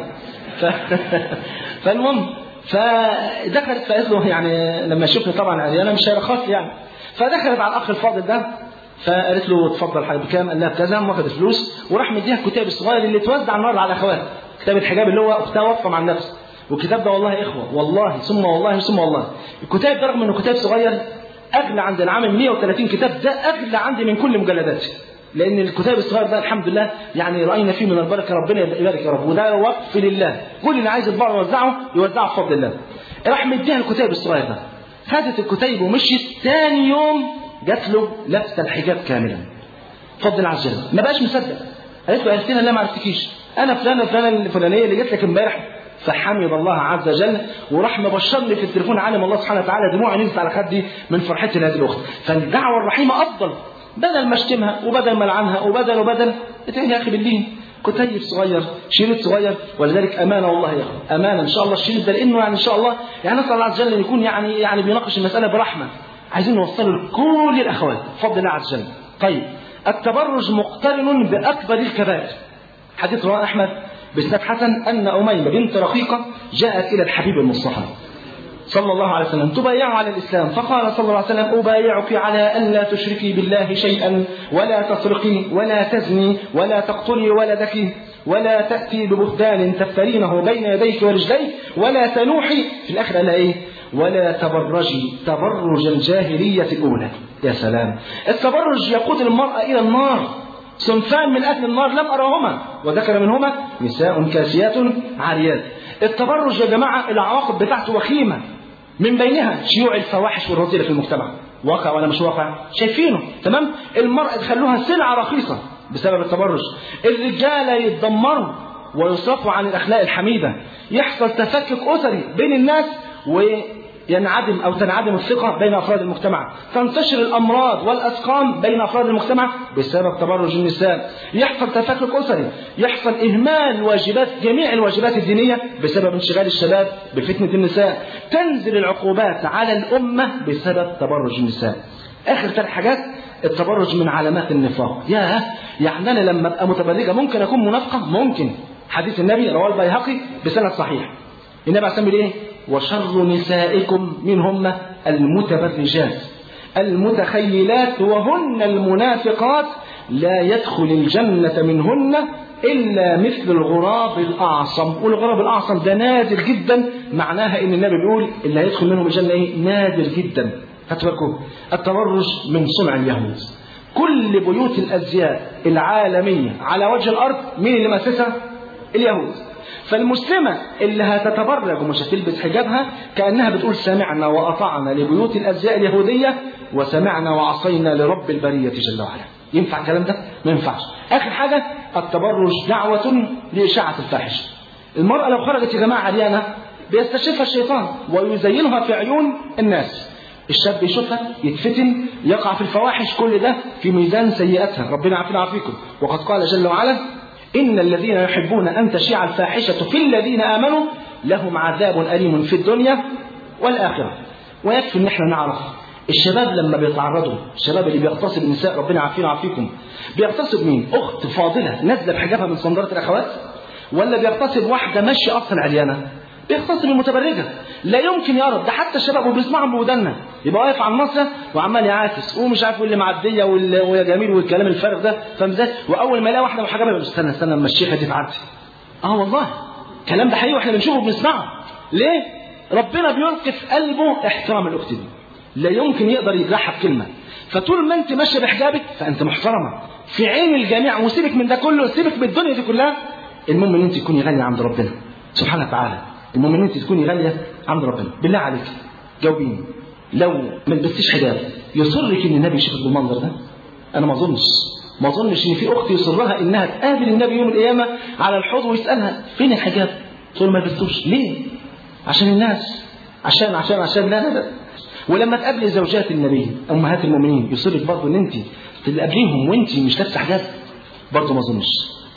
[SPEAKER 1] فالمهم فدخلت فقالت له يعني لما شفني طبعا عريانه مش هيرخص لي يعني. فدخلت على الاخ الفاضل ده فقالت له اتفضل حبيبي بكام؟ قال لها بكذا، واخد الفلوس وراح مديها الكتاب الصغير اللي اتوزع النهارده على الاخوات، كتاب الحجاب اللي هو اختها واقفه مع النفس. والكتاب ده والله اخوه والله ثم والله ثم والله الكتاب ده رغم انه كتاب صغير اغلى عند العامل 130 كتاب، ده اغلى عندي من كل مجلداتي، لان الكتاب الصغير ده الحمد لله يعني راينا فيه من البركه، ربنا يبارك يا رب. وده وقف لله، كل اللي عايز يطبعه يوزعه بفضل الله. راح مديها الكتاب الصغير ده، خدت الكتيب ومشيت. ثاني يوم جات له لابسه الحجاب كاملا بفضل الله عز وجل. ما بقاش مصدق. قالت له عرفتنا؟ لا ما عرفتكيش، انا فلانه الفلانيه اللي جت لك امبارح. فحمد الله عز وجل وراح مبشرني في التليفون، علم الله سبحانه وتعالى دموعي نزلت على خدي من فرحتي لهذه الاخت. فالدعوه الرحيمه افضل، بدل ما اشتمها وبدل ما العنها وبدل اتقي يا اخي بالدين، كتيب صغير، شريط صغير. ولذلك امانه والله يا اخي، امانه ان شاء الله الشريط ده، لانه يعني ان شاء الله يعني نسال الله عز وجل ان يكون يعني بيناقش المساله برحمه، عايزين نوصله لكل الاخوات بفضل الله عز وجل. طيب التبرج مقترن باكبر الكبائر. حديث رواه احمد بإسناد حسن أن أميمة بنت رقيقة جاءت إلى الحبيب المصطفى صلى الله عليه وسلم تبايعه على الإسلام، فقال صلى الله عليه وسلم أبايعك على أن لا تشركي بالله شيئا ولا تسرقي ولا تزني ولا تقتلي ولدك ولا تأتي ببهتان تفترينه بين يديك ورجليك ولا تنوحي. في الآخر قال إيه؟ ولا تبرجي تبرج الجاهلية الأولى. يا سلام، التبرج يقود المرأة إلى النار. صنفان من أهل النار لم أراهما وذكر منهما نساء كاسيات عاريات. التبرج يا جماعة العواقب بتاعته وخيمة، من بينها شيوع الفواحش والرذيلة في المجتمع. واقع ولا مش واقع؟ شايفينه تمام؟ المرأة تخلوها سلعة رخيصة بسبب التبرج. الرجالة يتدمروا ويصرفوا عن الأخلاق الحميدة، يحصل تفكك أسري بين الناس وينعدم أو تنعدم الثقة بين أفراد المجتمع، تنتشر الأمراض والأسقام بين أفراد المجتمع بسبب تبرج النساء، يحصل تفكك أسري، يحصل إهمال واجبات جميع الواجبات الدينية بسبب انشغال الشباب بفتنة النساء، تنزل العقوبات على الأمة بسبب تبرج النساء. آخر 3 حاجات، التبرج من علامات النفاق. يعني أنا لما أبقى متبرجة ممكن أكون منافقة؟ ممكن. حديث النبي رواه البيهقي بسند صحيح، النبي عليه ايه؟ وشر نسائكم منهن المتبرجات المتخيلات وهن المنافقات لا يدخل الجنة منهن إلا مثل الغراب الأعصم. والغراب الأعصم ده نادر جدا، معناها إن النبي بيقول اللي هيدخل منهم الجنة إيه؟ نادر جدا. فتركوا التبرج من صنع اليهود. كل بيوت الأزياء العالمية على وجه الأرض مين اللي مؤسسها؟ اليهود. فالمسلمة اللي هتتبرج ومش هتلبس حجابها كأنها بتقول سمعنا وأطعنا لبيوت الأزياء اليهودية وسمعنا وعصينا لرب البرية جل وعلا. ينفع الكلام ده؟ ما ينفعش. آخر حاجة، التبرج دعوة لإشاعة الفاحشة. المرأة لو خرجت يا جماعة عريانة بيستشفها الشيطان ويزينها في عيون الناس. الشاب يشوفها يتفتن يقع في الفواحش، كل ده في ميزان سيئاتها. ربنا عافينا وعافيكم. وقد قال جل وعلا إن الذين يحبون أن تشيع الفاحشة في الذين آمنوا لهم عذاب أليم في الدنيا والآخرة. ويكفي إن احنا نعرف الشباب لما بيتعرضوا، الشباب اللي بيغتصب النساء، ربنا عافينا وعافيكم، بيغتصب مين؟ أخت فاضلة نازلة بحجابها من صندرة الأخوات، ولا بيغتصب واحدة ماشية أصلا عريانة؟ بيغتصب المتبرجة. لا يمكن يعرف ده، حتى الشباب وبيسمعهم بودنا يبقى واقف على النصر وعمال يعاكس ومش عارف واللي معديه ويا جميل والكلام الفارغ ده، فاهم ازاي؟ واول ما يلاقي واحده محجبه يقول استنى اما الشيخه دي تعدي. والله الكلام ده حقيقي واحنا بنشوفه وبنسمعه. ليه؟ ربنا بيلقي في قلبه احترام الاخت دي، لا يمكن يقدر يجرحها بكلمه. فطول ما انت ماشيه بحجابك فانت محترمه في عين الجميع. وسيبك من ده كله، سيبك من الدنيا دي كلها، المهم ان انت تكوني غاليه عند ربنا سبحانه وتعالى. المهم ان انت تكوني غاليه عند ربنا. بالله عليك جاوبيني، لو ما لبستيش حجاب يصرك ان النبي يشوفك بالمنظر ده؟ انا ما اظنش ان في اخت يصرها انها تقابل النبي يوم القيامه على الحوض ويسالها فين الحجاب؟ تقول ما لبستوش. ليه؟ عشان الناس، عشان لا. ولما تقابلي زوجات النبي امهات المؤمنين يصرك برضه ان انت تقابليهم وانت مش لابسه حجاب؟ برضه ما اظنش.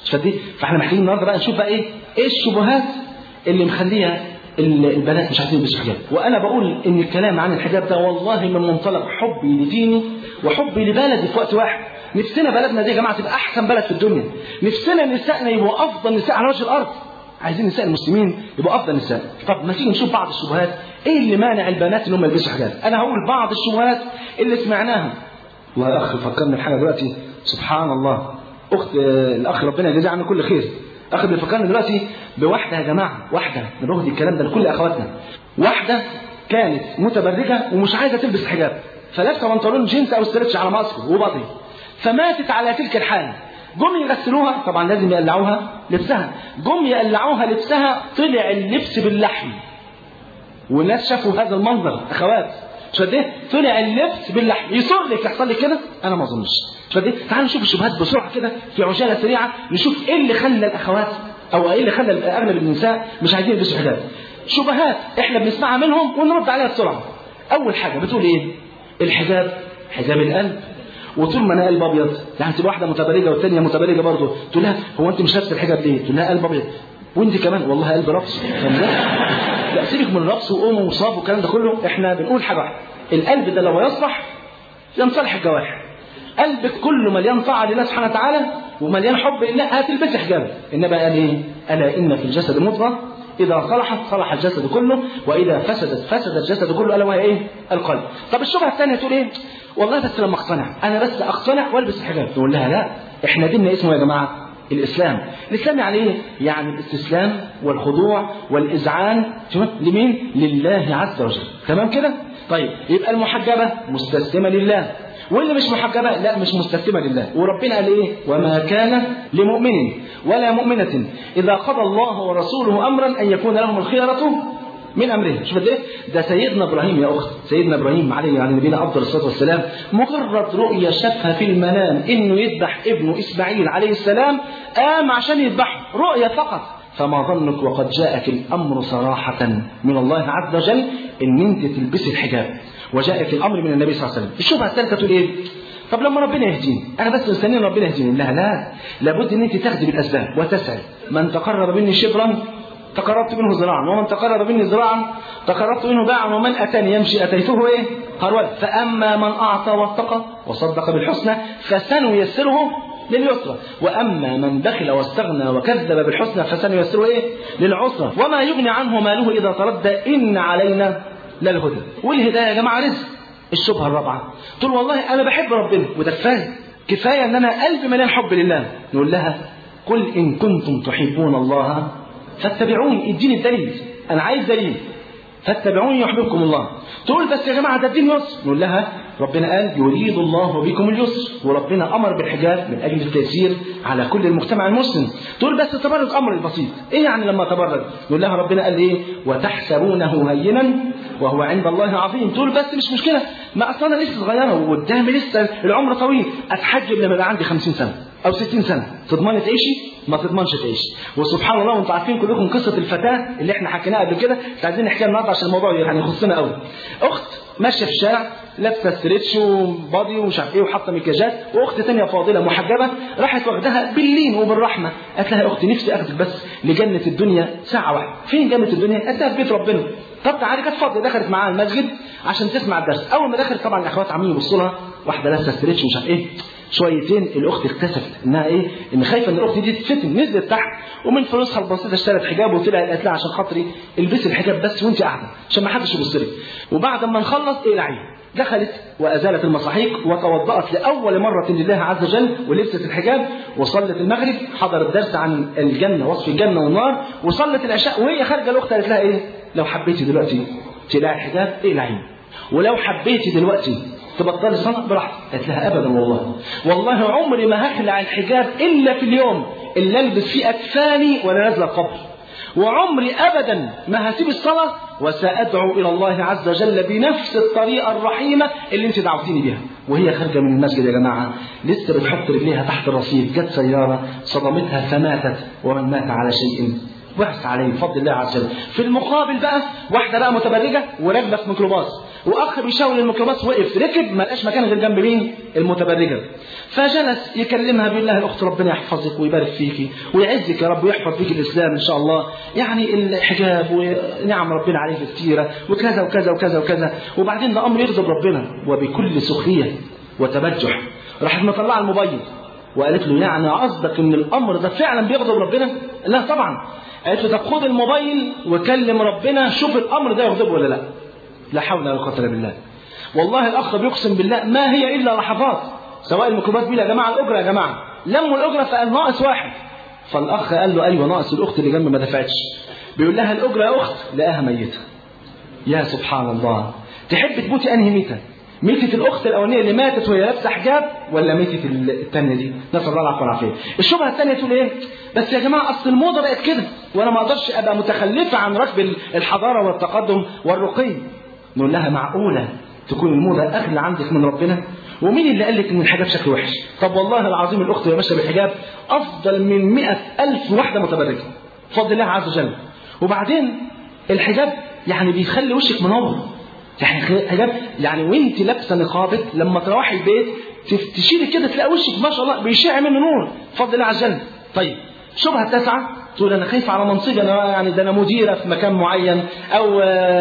[SPEAKER 1] فاحنا محتاجين النهارده بقى نشوف بقى ايه الشبهات اللي مخليها البنات مش عايزين يلبسوا حجاب. وانا بقول ان الكلام عن الحجاب ده والله من منطلق حبي لديني وحبي لبلدي في وقت واحد. نفسنا بلدنا دي يا جماعه تبقى احسن بلد في الدنيا، نفسنا نسائنا يبقوا افضل نساء على وجه الارض، عايزين نساء المسلمين يبقوا افضل نساء. طب ما تيجي نشوف بعض الشبهات ايه اللي مانع البنات انهم يلبسوا حجاب. انا هقول بعض الشبهات اللي سمعناها. والله اخ فكرني بحاجه دلوقتي سبحان الله، اخت الاخ ربنا يجزيه عنه كل خير، اخ بيفكرني دلوقتي بواحده يا جماعه، واحده نروح دي الكلام ده لكل اخواتنا. واحده كانت متبرجه ومش عايزه تلبس حجاب، فلابسه بنطلون جينز او ستريتش على ماسكه وبطي، فماتت على تلك الحال. جم يغسلوها، طبعا لازم يقلعوها لبسها، جم يقلعوها لبسها طلع اللبس باللحم. والناس شافوا هذا المنظر اخوات، شديه طلع اللبس باللحم. يصر لك يحصل لك كده؟ انا ما اظنش. شديه تعالوا نشوف الشبهات بسرعه كده في عجاله سريعه، نشوف ايه اللي خلى الاخوات او ايه اللي خلى اغلب النساء مش عايزين يلبسوا حجاب. شبهات احنا بنسمعها منهم ونرد عليها بسرعه. اول حاجه بتقول ايه؟ الحجاب حجاب القلب، وطول ما انا قلب ابيض يعني تبقى واحده متبرجه والثانيه متبرجه برضه تقول لها هو انت مش لابسه الحجاب ليه؟ تقول لها قلب ابيض، وانت كمان والله قلب رقص. لا سيبك من الرقص وقوم وصاب والكلام ده كله. احنا بنقول حاجه واحده، القلب ده لو يصلح ينصلح الجوارح. قلبك كله مليان طاعه لله سبحانه وتعالى ومليان حب لله هتلبسي حجاب. انما قال ايه؟ الا ان في الجسد مضغه اذا صلحت صلح الجسد كله واذا فسدت فسد الجسد كله، الا وهي ايه؟ القلب. طب الشبهه الثانيه تقول ايه؟ والله بس لما اقتنع، انا بس اقتنع والبس الحجاب. تقول لها لا، احنا ديننا اسمه يا جماعه الإسلام يعني إيه؟ يعني الاستسلام والخضوع والإذعان لمين؟ لله عز وجل. تمام كده؟ طيب يبقى المحجبة مستسلمة لله، واللي مش محجبة لا مش مستسلمة لله. وربنا قال إيه؟ وما كان لمؤمن ولا مؤمنة إذا قضى الله ورسوله أمرا أن يكون لهم الخيرة من أمره. شوف إيه؟ ده سيدنا إبراهيم يا أخت، سيدنا إبراهيم عليه يعني نبينا أفضل الصلاة والسلام، مجرد رؤية شافها في المنام إنه يذبح ابنه إسماعيل عليه السلام، قام عشان يذبحه، رؤية فقط. فما ظنك وقد جاءك الأمر صراحة من الله عز وجل إن أنت تلبسي الحجاب، وجاءك الأمر من النبي صلى الله عليه وسلم. الشبهة الثالثة تقول إيه؟ طب لما ربنا يهديني أنا بس مستني ربنا يهديني. لا، لابد إن أنت تاخدي بالأسباب وتسعي. من تقرب مني شبرا تقربت منه ذراعا، ومن تقرب مني ذراعا تقربت منه باعا، ومن أتاني يمشي أتيته إيه؟ هرولا. فأما من أعطى واتقى وصدق بالحسنى فسنيسره لليسرى، وأما من بخل واستغنى وكذب بالحسنى فسنيسره إيه؟ للعسرى. وما يغني عنه ماله إذا تردى إن علينا للهدى. والهداية يا جماعة رزق. الشبهة الرابعة تقول والله أنا بحب ربنا وده كفاية أن أنا قلبي مليان حب لله. نقول لها قل إن كنتم تحبون الله فاتبعوني، اديني الدليل، أنا عايز دليل، فاتبعوني يحببكم الله. تقول بس يا جماعة ده الدين يسر. نقول لها ربنا قال يريد الله بكم اليسر، وربنا أمر بالحجاب من أجل التيسير على كل المجتمع المسلم. تقول بس التبرج أمر بسيط، إيه يعني لما تبرج؟ نقول لها ربنا قال إيه؟ وتحسبونه هينا وهو عند الله عظيم. تقول بس مش مشكلة، ما أصلا أنا لسه صغيرة وقدامي لسه العمر طويل، أتحجب لما يبقى عندي 50 سنة أو 60 سنة. تضمني تعيشي؟ ما تضمنش تعيشي. وسبحان الله وانتم عارفين كلكم قصة الفتاة اللي احنا حكيناها قبل كده، عايزين نحكيها النهارده عشان الموضوع يعني يخصنا قوي. أخت ماشية في الشارع لابسه ستريتش وبادي ومش عارف ايه وحاطه مكياجات، واخت ثانيه فاضله محجبه راحت واخدها باللين وبالرحمه، قالت لها يا اختي نفسي اخدك بس لجنه الدنيا ساعه واحده. فين جنه الدنيا؟ قالت لها في بيت ربنا. طب تعالي. كانت فاضيه، دخلت معاها المسجد عشان تسمع الدرس. اول ما دخلت طبعا الاخوات عاملين يبصوا لها، واحده لابسه ستريتش ومش عارف ايه. شويتين الاخت اكتشفت انها ايه؟ ان خايفه ان الاخت دي تتفتن، نزلت تحت ومن فلوسها البسيطه اشترت حجاب وطلعت قالت لها عشان خاطري البسي الحجاب بس وانت قاعده عشان ما حدش يبص لك، وبعد ما نخلص اقلعي. دخلت وأزالت المصاحيق وتوضأت لأول مرة لله عز وجل ولبست الحجاب وصلت المغرب، حضرت درس عن الجنة وصف الجنة والنار، وصلت العشاء. وهي خارجة الأخت قالت لها إيه؟ لو حبيتي دلوقتي تلاقي الحجاب اقلعي، ولو حبيتي دلوقتي تبطلي صلاة براحتك. قالت لها أبدا والله عمري ما هخلع الحجاب إلا في اليوم اللي ألبس فيه أكفاني ولا نازلة القبر، وعمري أبدا ما هسيب الصلاة وسأدعو إلى الله عز وجل بنفس الطريقة الرحيمة اللي انت دعوتيني بها. وهي خارجة من المسجد يا جماعة لسه بتحط رجليها تحت الرصيف، جت سيارة صدمتها فماتت، ومن مات على شيء وحس عليه بفضل الله عز وجل. في المقابل بقى واحدة بقى متبرجة وراكبة في ميكروباص، وأخ بيشاور الميكروباص وقف ركب ما لقاش مكان غير جنب مين؟ المتبرجة. فجلس يكلمها بيقول لها الأخت ربنا يحفظك ويبارك فيكي ويعزك يا رب ويحفظ فيك الإسلام إن شاء الله، يعني الحجاب ونعم ربنا عليه كثيرة وكذا وكذا وكذا وكذا. وبعدين ده أمر يغضب ربنا، وبكل سخرية وتبجح راحت مطلعة الموبايل وقالت له يعني قصدك ان الامر ده فعلا بيغضب ربنا؟ لا طبعا. قالت له طب خد الموبايل وكلم ربنا شوف الامر ده يغضبه ولا لا. لا حول ولا قوه الا بالله. والله الاخ بيقسم بالله ما هي الا لحظات، سواء الميكروبات دي يا جماعه الاجره يا جماعه لموا الاجره فقال ناقص واحد. فالاخ قال له ايوه ناقص الاخت اللي جنب ما دفعتش. بيقول لها الاجره يا اخت لقاها ميته. يا سبحان الله، تحب تموتي انهي ميته؟ ميتة الأخت الأولانية اللي ماتت وهي لابسة حجاب، ولا ميتة الثانية دي؟ نسأل الله العفو والعافية. الشبهة الثانية تقول إيه؟ بس يا جماعة أصل الموضة بقت كده، وأنا ما أقدرش أبقى متخلفة عن ركب الحضارة والتقدم والرقي. نقول لها معقولة تكون الموضة أغلى عندك من ربنا؟ ومين اللي قال لك إن الحجاب شكله وحش؟ طب والله العظيم الأخت اللي ماشية بالحجاب أفضل من 100,000 واحدة متبرجة بفضل الله عز وجل. وبعدين الحجاب يعني بيخلي وشك منور، يعني حجاب يعني وانت لابسه نقابك لما تروحي البيت تشيلي كده تلاقي وشك ما شاء الله بيشع منه نور بفضل الله عز وجل. طيب شبهه التاسعه تقول انا خايفه على منصبي، انا يعني ده انا مديره في مكان معين او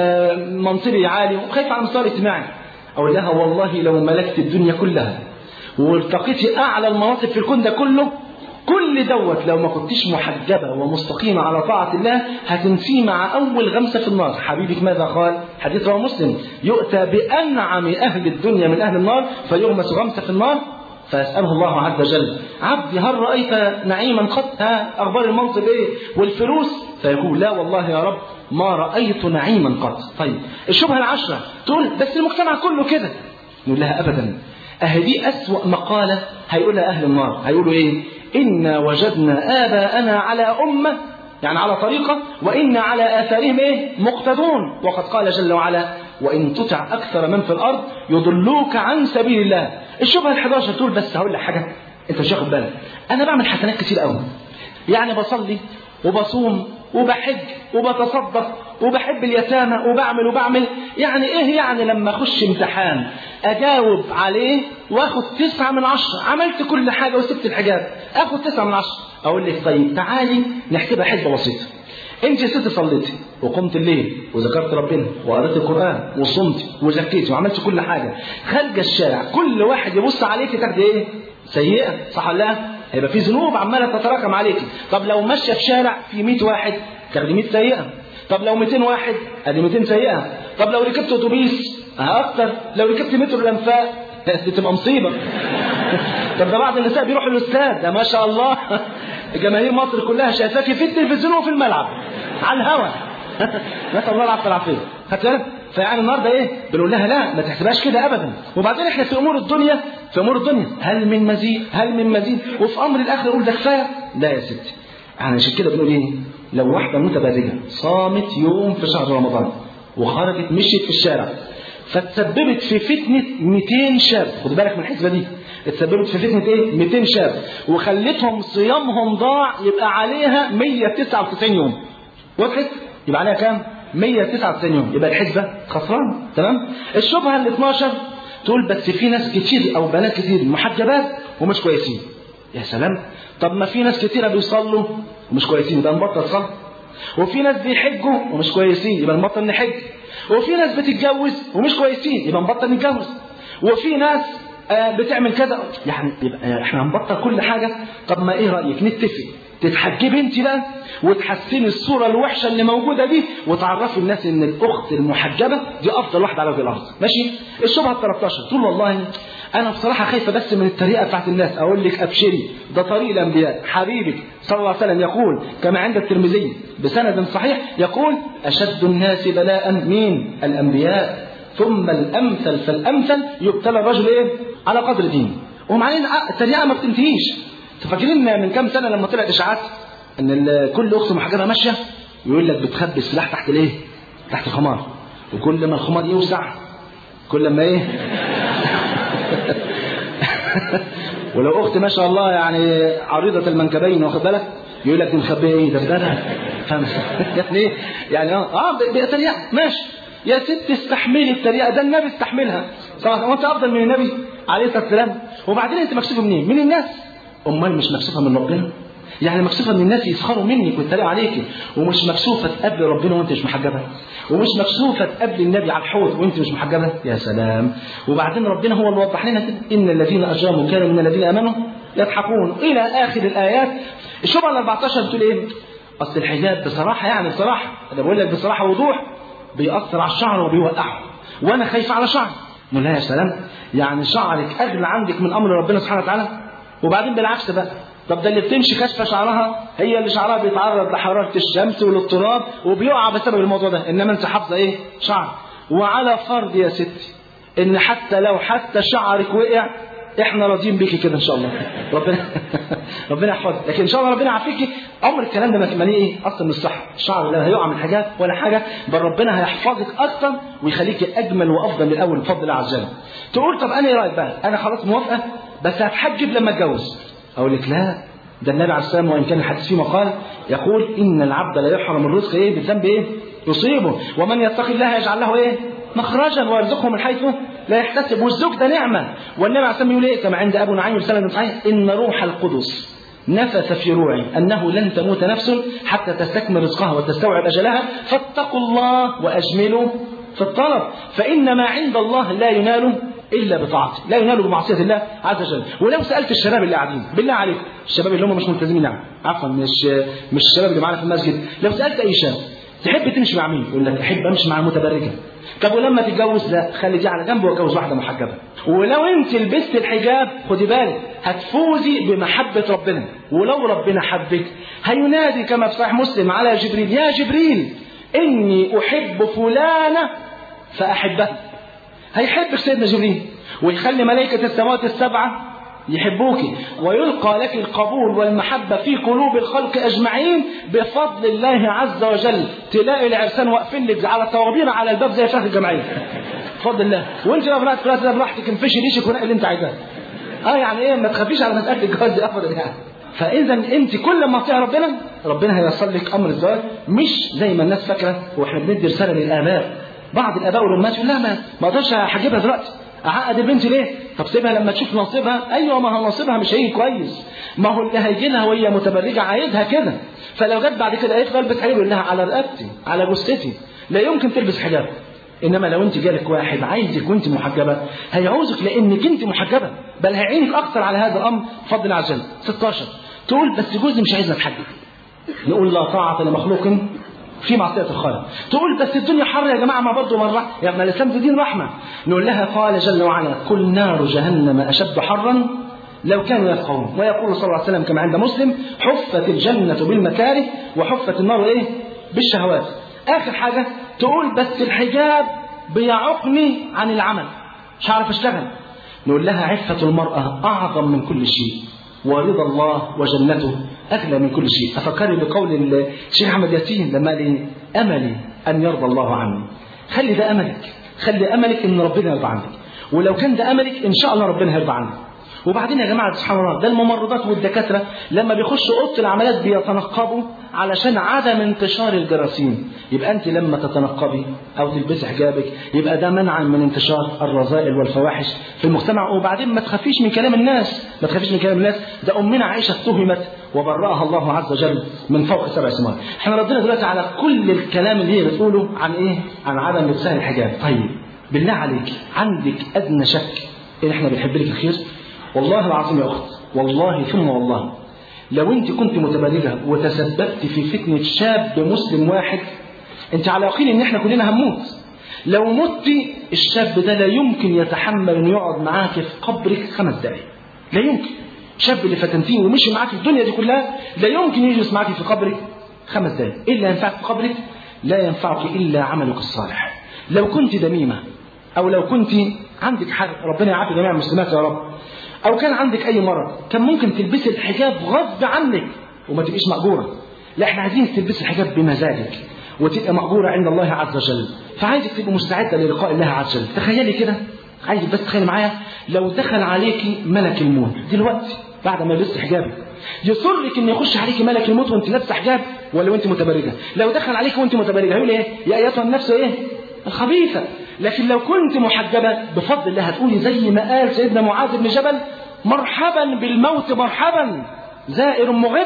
[SPEAKER 1] منصبي عالي وخايفه على المستوى الاجتماعي. اقول لها والله لو ملكت الدنيا كلها والتقيتي اعلى المناصب في الكون ده كله، كل دوت لو ما كنتش محجبة ومستقيمة على طاعة الله هتنسيه مع أول غمسة في النار. حبيبك ماذا قال؟ حديث رواه مسلم: يؤتى بأنعم أهل الدنيا من أهل النار فيغمس غمسة في النار فيسأله الله عز وجل: عبدي هل رأيت نعيما قط؟ ها أخبار المنصب إيه والفلوس؟ فيقول: لا والله يا رب ما رأيت نعيما قط. طيب الشبهة العشرة تقول: بس المجتمع كله كده. نقول لها: أبدا، أهدي أسوأ مقالة هيقولها أهل النار. هيقولوا إيه؟ إنا وجدنا آباءنا على أمة، يعني على طريقة، وإنا على آثارهم إيه؟ مقتدون. وقد قال جل وعلا: وإن تطع أكثر من في الأرض يضلوك عن سبيل الله. الشبهة ال11 تقول: بس هقول لك حاجة أنت مش واخد بالك، أنا بعمل حسنات كتير قوي، يعني بصلي وبصوم وبحج وبتصدق وبحب اليتامى وبعمل، يعني إيه يعني لما أخش امتحان أجاوب عليه وأخد 9 من 10، عملت كل حاجة وسبت الحجاب أخد 9 من 10. أقول لك: طيب تعالي نحسبها حسبة بسيطة. انت يا ست صليتي وقمت الليل وذكرت ربنا وقرأت القرآن وصمتي وزكيتي وعملت كل حاجة، خارجه الشارع كل واحد يبص عليك تاخدي ايه؟ سيئة، صح ولا لا؟ هيبقى في ذنوب عمالة تتراكم عليك. طب لو ماشية في شارع في 100 واحد تاخدي 100 سيئة. طب لو 200 واحد ادي 200 سيئة. طب لو ركبت اتوبيس اكتر، لو ركبت مترو الانفاق تبقى مصيبة. طب ده بعض النساء بيروحوا للاستاد، ده ما شاء الله جماهير مصر كلها شايفاكي في التلفزيون وفي الملعب على الهوا. نسأل الله العافية والعافية. خدت بالك؟ فيعني النهارده ايه؟ بنقول لها: لا ما تحسبهاش كده ابدا. وبعدين احنا في امور الدنيا هل من مزيد وفي امر الاخره نقول ده كفايه؟ لا يا ستي. يعني عشان كده بنقول ايه؟ لو واحده متبرجه صامت يوم في شهر رمضان وخرجت مشيت في الشارع فتسببت في فتنه 200 شاب، خد بالك من الحسبه دي، اتسببت في فتنه ايه؟ 200 شاب وخلتهم صيامهم ضاع، يبقى عليها 199 يوم. وضحت؟ يبقى عليها كام؟ 199 يوم. يبقى الحسبه خسران. تمام؟ الشبهه ال12 تقول: بس في ناس كتير او بنات كتير محجبات ومش كويسين. يا سلام، طب ما في ناس كتير بيصلوا ومش كويسين، يبقى نبطل صلاه. وفي ناس بيحجوا ومش كويسين، يبقى نبطل نحج. وفي ناس بتتجوز ومش كويسين، يبقى نبطل نتجوز. وفي ناس بتعمل كذا، يعني يبقى احنا هنبطل كل حاجه. طب ما ايه رايك نتفق تتحجبي انت بقى وتحسني الصوره الوحشه اللي موجوده دي وتعرفي الناس ان الاخت المحجبه دي افضل واحده على وجه الارض. ماشي؟ الشبهه ال13 تقول: والله انا بصراحه خايفه بس من الطريقه بتاعت الناس. اقول لك: ابشري، ده طريق الانبياء. حبيبك صلى الله عليه وسلم يقول كما عند الترمذي بسند صحيح، يقول: اشد الناس بلاء مين؟ الانبياء، ثم الامثل فالامثل يبتلى الرجل ايه؟ على قدر دينه. ومعنى الطريقه ما بتنتهيش. تفكرين من كام سنه لما طلعت اشاعات ان كل اخت محجبه ماشيه يقول لك بتخبي السلاح تحت الايه؟ تحت الخمار، وكل ما الخمار يوسع كل ما ايه؟ ولو اخت ما شاء الله يعني عريضه المنكبين، واخد بالك، يقول لك دي مخبيه ايه؟ ده بدل فاهم يعني ايه؟ يعني بطريقه ماشي يا ست استحملي الطريقه، ده النبي استحملها صح؟ وانت افضل من النبي عليه الصلاه والسلام. وبعدين انت مكسوفه منين؟ من الناس. امال مش مكسوفه من ربنا؟ يعني مكسوفه من الناس يسخروا منك ويتريقوا عليكي، ومش مكسوفه تقابل ربنا وانت مش محجبه، ومش مكسوفه تقابل النبي على الحوض وانت مش محجبه؟ يا سلام. وبعدين ربنا هو اللي وضح لنا كده: ان الذين اجرموا كانوا من الذين امنوا يضحكون، الى اخر الايات. الشبهه ال14 بتقول ايه؟ اصل الحجاب بصراحه، يعني بصراحه انا بقول لك بصراحه وضوح، بيأثر على الشعر وبيوقعه، وانا خايفه على شعري. نقول لها: يا سلام، يعني شعرك اغلى عندك من امر ربنا سبحانه وتعالى؟ وبعدين بالعكس بقى، طب ده اللي بتمشي كشفه شعرها هي اللي شعرها بيتعرض لحراره الشمس وللتراب وبيقع بسبب الموضوع ده، انما انت حافظه ايه؟ شعر. وعلى فرض يا ستي ان حتى لو شعرك وقع، احنا راضيين بيكي كده ان شاء الله. ربنا يحفظك، لكن ان شاء الله ربنا يعافيكي. امر الكلام ده ما ايه اصلا من الصح. الشعر لا هيقع من حاجات ولا حاجه، بل ربنا هيحفظك اكتر ويخليكي اجمل وافضل من الاول بفضل الله عز وجل. تقول: طب انا ايه رايك بقى؟ انا خلاص موافقه بس هتحجب لما اتجوز. اقول لك: لا، ده النبي عليه السلام وان كان الحديث فيه مقال يقول: ان العبد لا يحرم الرزق ايه؟ بالذنب ايه؟ يصيبه، ومن يتق الله يجعل له ايه؟ مخرجا ويرزقه من حيث لا يحتسب. والزوج ده نعمه. والنبي عليه السلام يقول ايه كما عند ابو نعيم بسند صحيح: ان روح القدس نفث في روعي انه لن تموت نفس حتى تستكمل رزقها وتستوعب اجلها، فاتقوا الله واجملوا في الطلب، فان ما عند الله لا ينال الا بطاعته، لا ينال بمعصيه الله عز وجل. ولو سالت الشباب اللي قاعدين بالله عليكم، الشباب اللي هم مش ملتزمين، يعني عفوا مش الشباب اللي معانا في المسجد، لو سالت اي شاب تحب تمشي مع مين؟ يقول لك: احب امشي مع المتبرجه. طب ولما تتجوز لا، خلي دي على جنب واتجوز واحده محجبه. ولو انت لبست الحجاب خدي بالك هتفوزي بمحبه ربنا، ولو ربنا حبك هينادي كما في صحيح مسلم على جبريل: يا جبريل اني احب فلانه فاحبها. هيحبك سيدنا جبريل ويخلي ملائكه السماوات السبعه يحبوك، ويلقى لك القبول والمحبة في قلوب الخلق أجمعين بفضل الله عز وجل. تلاقي العرسان واقفين لك على الطوابير على الباب زي شهر الجمعية بفضل الله، وانت بقى بنات كلها براحتك انفشي ريشك ونقل اللي انت عايزاه. يعني ايه، ما تخافيش على مسألة الجواز دي ابدا يعني. فاذا انت كل ما تطيع ربنا هيوصل لك امر الزواج، مش زي ما الناس فاكره. واحنا بندي رساله للاباء، بعض الاباء والامهات يقول لا ما اقدرش احجبها دلوقتي، اعقد البنت ليه؟ طب سيبها لما تشوف نصيبها. ايوه، ما هو نصيبها مش هيجي كويس، ما هو اللي هيجي لها وهي متبرجه عايزها كده. فلو جت بعد كده قالت البس حجاب يقول لها على رقبتي على جثتي لا يمكن تلبس حجاب. انما لو انت جالك واحد عايزك وانت محجبه هيعوزك لانك انت محجبه، بل هيعينك اكثر على هذا الامر بفضل الله عز وجل. 16 تقول بس جوزي مش عايزنا نتحجب، نقول لا طاعه لمخلوق في معصية الخالق. تقول بس الدنيا حر يا جماعة، ما برضه مرة يعني الإسلام دين رحمة. نقول لها قال جل وعلا: كل نار جهنم أشد حرا لو كانوا يفقهون. ويقول صلى الله عليه وسلم كما عند مسلم: حفت الجنة بالمكاره وحفت النار إيه؟ بالشهوات. آخر حاجة تقول بس الحجاب بيعقني عن العمل، مش عارف أشتغل. نقول لها: عفة المرأة أعظم من كل شيء، ورضا الله وجنته أغلى من كل شيء. أفكرني بقول الشيخ أحمد ياسين لما قال: أملي أن يرضى الله عني. خلي ده أملك، خلي أملك إن ربنا يرضى عنك، ولو كان ده أملك إن شاء الله ربنا هيرضى عنك. وبعدين يا جماعة سبحان الله، ده الممرضات والدكاترة لما بيخشوا أوضة العمليات بيتنقبوا علشان عدم انتشار الجراثيم. يبقى أنت لما تتنقبي أو تلبسي حجابك يبقى ده منعا من انتشار الرذائل والفواحش في المجتمع. وبعدين ما تخافيش من كلام الناس، ما تخافيش من كلام الناس. ده أمنا عائشة اتهمت وبرأها الله عز وجل من فوق 7 سماوات. احنا ردنا دلوقتي على كل الكلام اللي هي بتقوله عن ايه؟ عن عدم لبسها الحجاب. طيب بالله عليك عندك أدنى شك إن احنا بنحب لك الخير؟ والله العظيم يا أخت، والله ثم والله، لو انت كنت متبرجة وتسببت في فتنة شاب مسلم واحد، انت على يقين ان احنا كلنا هنموت. لو مت الشاب ده لا يمكن يتحمل ان يقعد معاك في قبرك 5 دقائق، لا يمكن. شاب اللي فتنتيه ومشي معاك في الدنيا دي كلها لا يمكن يجلس معاك في قبرك 5 دقائق. ايه اللي ينفعك في قبرك؟ لا ينفعك الا عملك الصالح. لو كنت دميمة او لو كنت عندك حرق، ربنا يعافي جميع المسلمات يا رب، او كان عندك اي مرض، كان ممكن تلبسي الحجاب غصب عنك وما تبقيش مأجورة. لا، احنا عايزين تلبسي الحجاب بمزاجك وتبقى مأجورة عند الله عز وجل. فعايزك تبقى مستعدة للقاء الله عز وجل. تخيلي كده، عايزك بس تخيلي معايا لو دخل عليكي ملك الموت دلوقتي بعد ما لبست حجابك، يصرك ان يخش عليكي ملك الموت وانت لابسه حجاب ولا وانت متبرجه؟ لو دخل عليكي وانت متبرجه هيقول ايه؟ يا ايتها النفس ايه؟ الخبيثه. لكن لو كنت محجبه بفضل الله هتقولي زي ما قال سيدنا معاذ بن جبل: مرحبا بالموت مرحبا، زائر مغب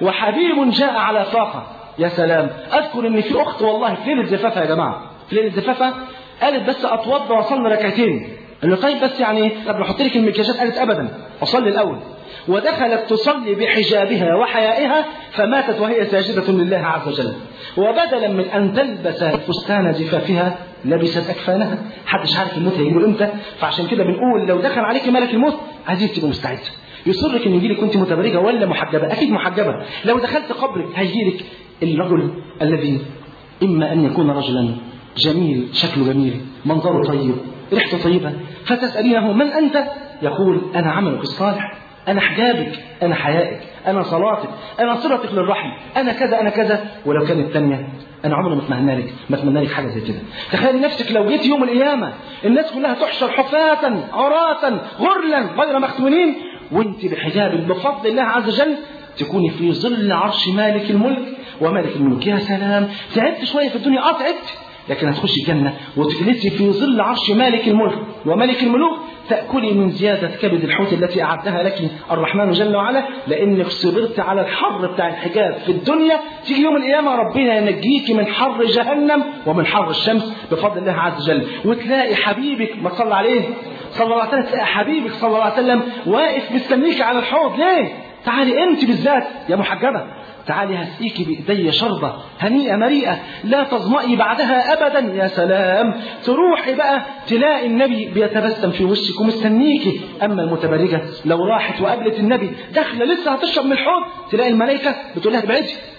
[SPEAKER 1] وحبيب جاء على فاقه. يا سلام. اذكر ان في اخت والله في ليله زفافها يا جماعه، في ليله زفافها قالت بس اتوضى واصلي ركعتين. قال له طيب بس يعني طب نحط لك المكياجات؟ قالت ابدا، اصلي الاول. ودخلت تصلي بحجابها وحيائها فماتت وهي ساجدة لله عز وجل. وبدلا من أن تلبس فستان زفافها لبست أكفانها. حدش عارف الموت هيجيله إمتى. فعشان كده بنقول لو دخل عليك ملك الموت عايزين تبقى مستعد. يصرك إن يجيلك كنت متبرجة ولا محجبة؟ أكيد محجبة. لو دخلت قبرك هيجيلك الرجل الذي إما أن يكون رجلا جميل، شكله جميل، منظره طيب، ريحته طيبة، فتسألينه من أنت؟ يقول أنا عملك الصالح، أنا حجابك، أنا حيائك، أنا صلاتك، أنا صلتك للرحم، أنا كذا أنا كذا. ولو كانت الثانية أنا عمري ما أتمنى لك حاجة زي كده. تخيلي نفسك لو جيت يوم القيامة الناس كلها تحشر حفاة عراة غرلا غير مختونين وانت بحجابك بفضل الله عز وجل تكوني في ظل عرش مالك الملك ومالك الملك. يا سلام. تعبت شوية في الدنيا، تعبت، لكن هتخش الجنة وتجلسي في ظل عرش مالك الملك وملك الملوك، تأكلي من زيادة كبد الحوت التي أعدها لك الرحمن جل وعلا، لأنك صبرت على الحر بتاع الحجاب في الدنيا. تيجي يوم القيامة ربنا ينجيك من حر جهنم ومن حر الشمس بفضل الله عز وجل. وتلاقي حبيبك ما صلى عليه صلى الله عليه وسلم، تلاقي حبيبك صلى الله عليه وسلم واقف مستنيك على الحوض. ليه؟ تعالي انت بالذات يا محجبة، تعالي هسقيكي بإيدي شربة هنيئة مريئة لا تظمئي بعدها أبدا. يا سلام، تروحي بقى تلاقي النبي بيتبسم في وشك ومستنيكي. أما المتبرجة لو راحت وقابلت النبي داخلة لسه هتشرب من الحوض، تلاقي الملائكة بتقول لها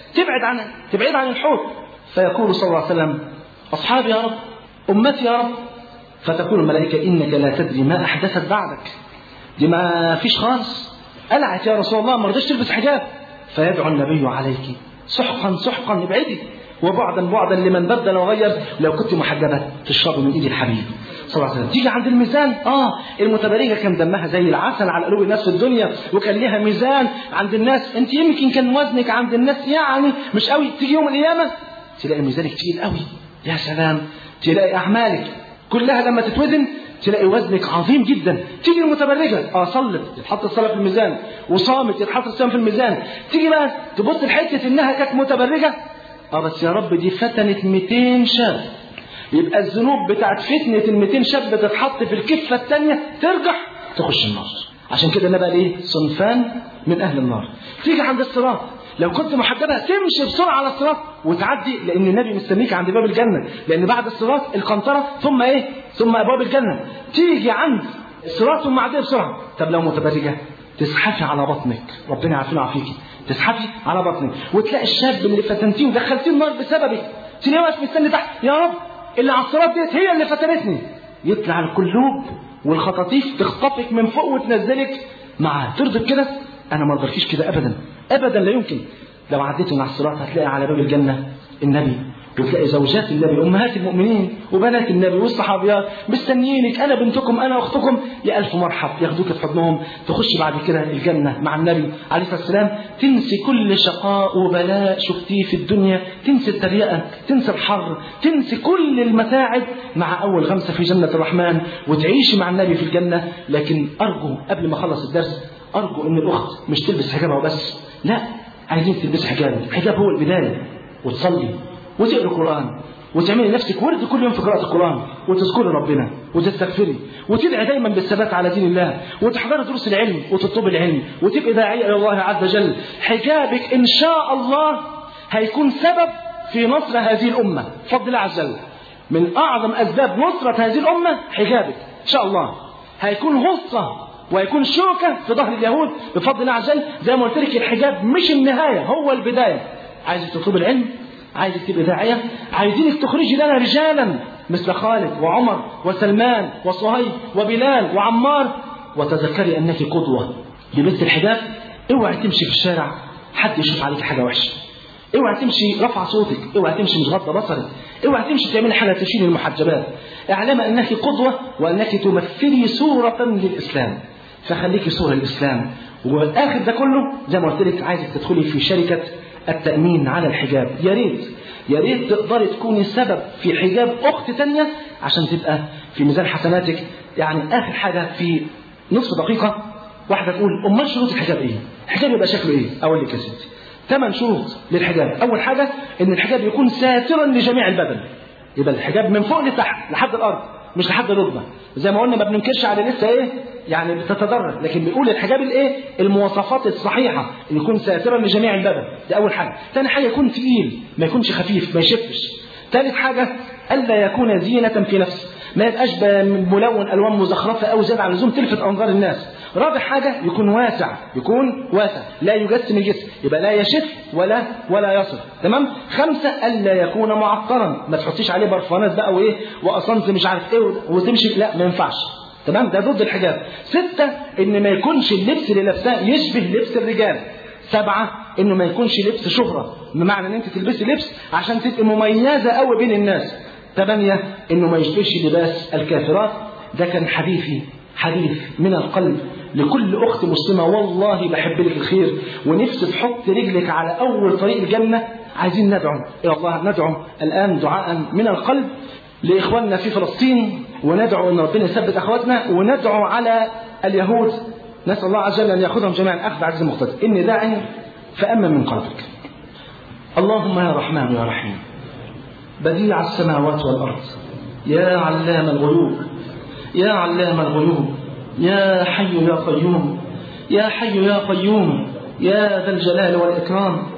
[SPEAKER 1] تبعد عن الحوض. فيقول صلى الله عليه وسلم أصحابي يا رب، أمتي يا رب. فتقول الملائكة إنك لا تدري ما أحدثت بعدك، دي ما فيش خالص، قلعت يا رسول الله، ما رضيش تلبس حجاب. فيدعو النبي عليك سحقا سحقا، ابعدي، وبعدا لمن بدل وغير. لو كنت محجبة تشربي من ايد الحبيب صلى الله عليه وسلم. تيجي عند الميزان، المتبرجة كان دمها زي العسل على قلوب الناس في الدنيا، وكان لها ميزان عند الناس. انت يمكن كان وزنك عند الناس يعني مش قوي، تيجي يوم القيامة تلاقي ميزانك تقيل قوي. يا سلام، تلاقي اعمالك كلها لما تتوزن تلاقي وزنك عظيم جدا. تيجي المتبرجة صلت يتحط الصلاة في الميزان، وصامت يتحط الصيام في الميزان. تيجي بقى تبص لحتة انها كانت متبرجة، بس يا رب دي فتنت 200 شاب، يبقى الذنوب بتاعت فتنة ال 200 شاب بتتحط في الكفة الثانية، ترجع تخش النار. عشان كده نبقى ايه؟ صنفان من اهل النار. تيجي عند الصراط، لو كنت محجبة تمشي بسرعة على الصراط وتعدي، لأن النبي مستنيك عند باب الجنة، لأن بعد الصراط القنطرة ثم أبواب الجنة. تيجي عند الصراط ثم عدي بسرعة. طب لو متبرجة تزحفي على بطنك، ربنا يعافينا ويعافيكي، تزحفي على بطنك وتلاقي الشاب اللي فتنتيه ودخلتيه النار بسببك، تلاقيه واقف مستني تحت، يا رب اللي على الصراط ديت هي اللي فتنتني. يطلع القلوب والخطاطيف تخطفك من فوق وتنزلك معاه. ترضي كده؟ أنا ما أرضيكيش كده أبدا أبدا، لا يمكن. لو عديت من على الصراط هتلاقي على باب الجنة النبي، وتلاقي زوجات النبي، أمهات المؤمنين وبنات النبي والصحابيات مستنيينك، أنا بنتكم أنا أختكم، يا ألف مرحب، ياخدوك في حضنهم. تخش بعد كده الجنة مع النبي عليه الصلاة والسلام، تنسي كل شقاء وبلاء شفتيه في الدنيا، تنسي التريقة، تنسي الحر، تنسي كل المتاعب مع أول غمسة في جنة الرحمن، وتعيشي مع النبي في الجنة. لكن أرجو قبل ما أخلص الدرس، أرجو أن الأخت مش تلبس حجابها وبس، لا، عايزين تلبس حجاب. الحجاب هو البداية، وتصلي وتقرأ القرآن وتعملي نفسك ورد كل يوم في قراءة القرآن، وتذكري ربنا وتستغفري وتدعي دايما بالثبات على دين الله، وتحضري دروس العلم وتطلبي العلم وتبقي داعية إلى الله عز وجل. حجابك إن شاء الله هيكون سبب في نصر هذه الأمة بفضل الله عز وجل. من أعظم أسباب نصرة هذه الأمة حجابك إن شاء الله، هيكون غصة ويكون شوكة في ظهر اليهود بفضل الله عز وجل. زي ما قلت لك الحجاب مش النهاية، هو البداية. عايزك تطلب العلم، عايزك تبقى داعية، عايزينك تخرجي لنا رجالا مثل خالد وعمر وسلمان وصهيب وبلال وعمار، وتذكري أنك قدوة بمثل الحجاب. اوعي تمشي في الشارع حد يشوف عليك حاجة وحشة، اوعي تمشي رفع صوتك، اوعي تمشي مش غض بصرك، اوعي تمشي تعملي حاجة تشيل المحجبات. اعلم أنك قدوة وأنك تمثلي صورة للإسلام، فخليكي صورة للإسلام. والآخر ده كله زي ما قلت لك، عايزك تدخلي في شركة التأمين على الحجاب. يا ريت تقدري تكوني سبب في حجاب أخت تانية عشان تبقى في ميزان حسناتك. يعني آخر حاجة في نصف دقيقة، واحدة تقول أمال شروط الحجاب إيه؟ الحجاب يبقى شكله إيه؟ أقول لك يا ستي 8 شروط للحجاب. أول حاجة إن الحجاب يكون ساترا لجميع البدن، يبقى الحجاب من فوق لتحت لحد الأرض مش لحد الركبة. زي ما قلنا ما بننكرش على لسه يعني بتتدرج، لكن بيقول الحجاب المواصفات الصحيحة، ان يكون ساترا لجميع البدن، ده اول حاجة. ثاني حاجة يكون تقيل، ما يكونش خفيف، ما يشفش. ثالث حاجة الا يكون زينة في نفسه، ما يبقاش ملون الوان مزخرفة او زيادة عن اللزوم تلفت انظار الناس. رابع حاجة يكون واسع، لا يجسم الجسم، يبقى لا يشف ولا يصف. تمام. 5 الا يكون معطرا، ما تحطيش عليه برفانات بقى واصنت مش عارف وتمشي، لا ما ينفعش. تمام، ده ضد الحجاب. 6 ان ما يكونش اللبس اللي لابساه يشبه لبس الرجال. 7 انه ما يكونش لبس شهرة، بمعنى ان انت تلبسي لبس عشان تبقي مميزة قوي بين الناس. 8 انه ما يشبهش لباس الكافرات. ده كان حديث من القلب لكل أخت مسلمة، والله بحب لك الخير ونفسي تحط رجلك على أول طريق الجنة. عايزين ندعو إلى الله، ندعو الآن دعاء من القلب لإخواننا في فلسطين، وندعو أن ربنا يثبت أخواتنا، وندعو على اليهود. نسأل الله عز وجل أن يأخذهم جميعا أخذ عزيز مقتدر. إني داع فأمن من قلبك. اللهم يا رحمن يا رحيم، بديع السماوات والأرض، يا علام الغيوب، يا علام الغيوب، يا حي يا قيوم، يا حي يا قيوم، يا ذا الجلال والإكرام،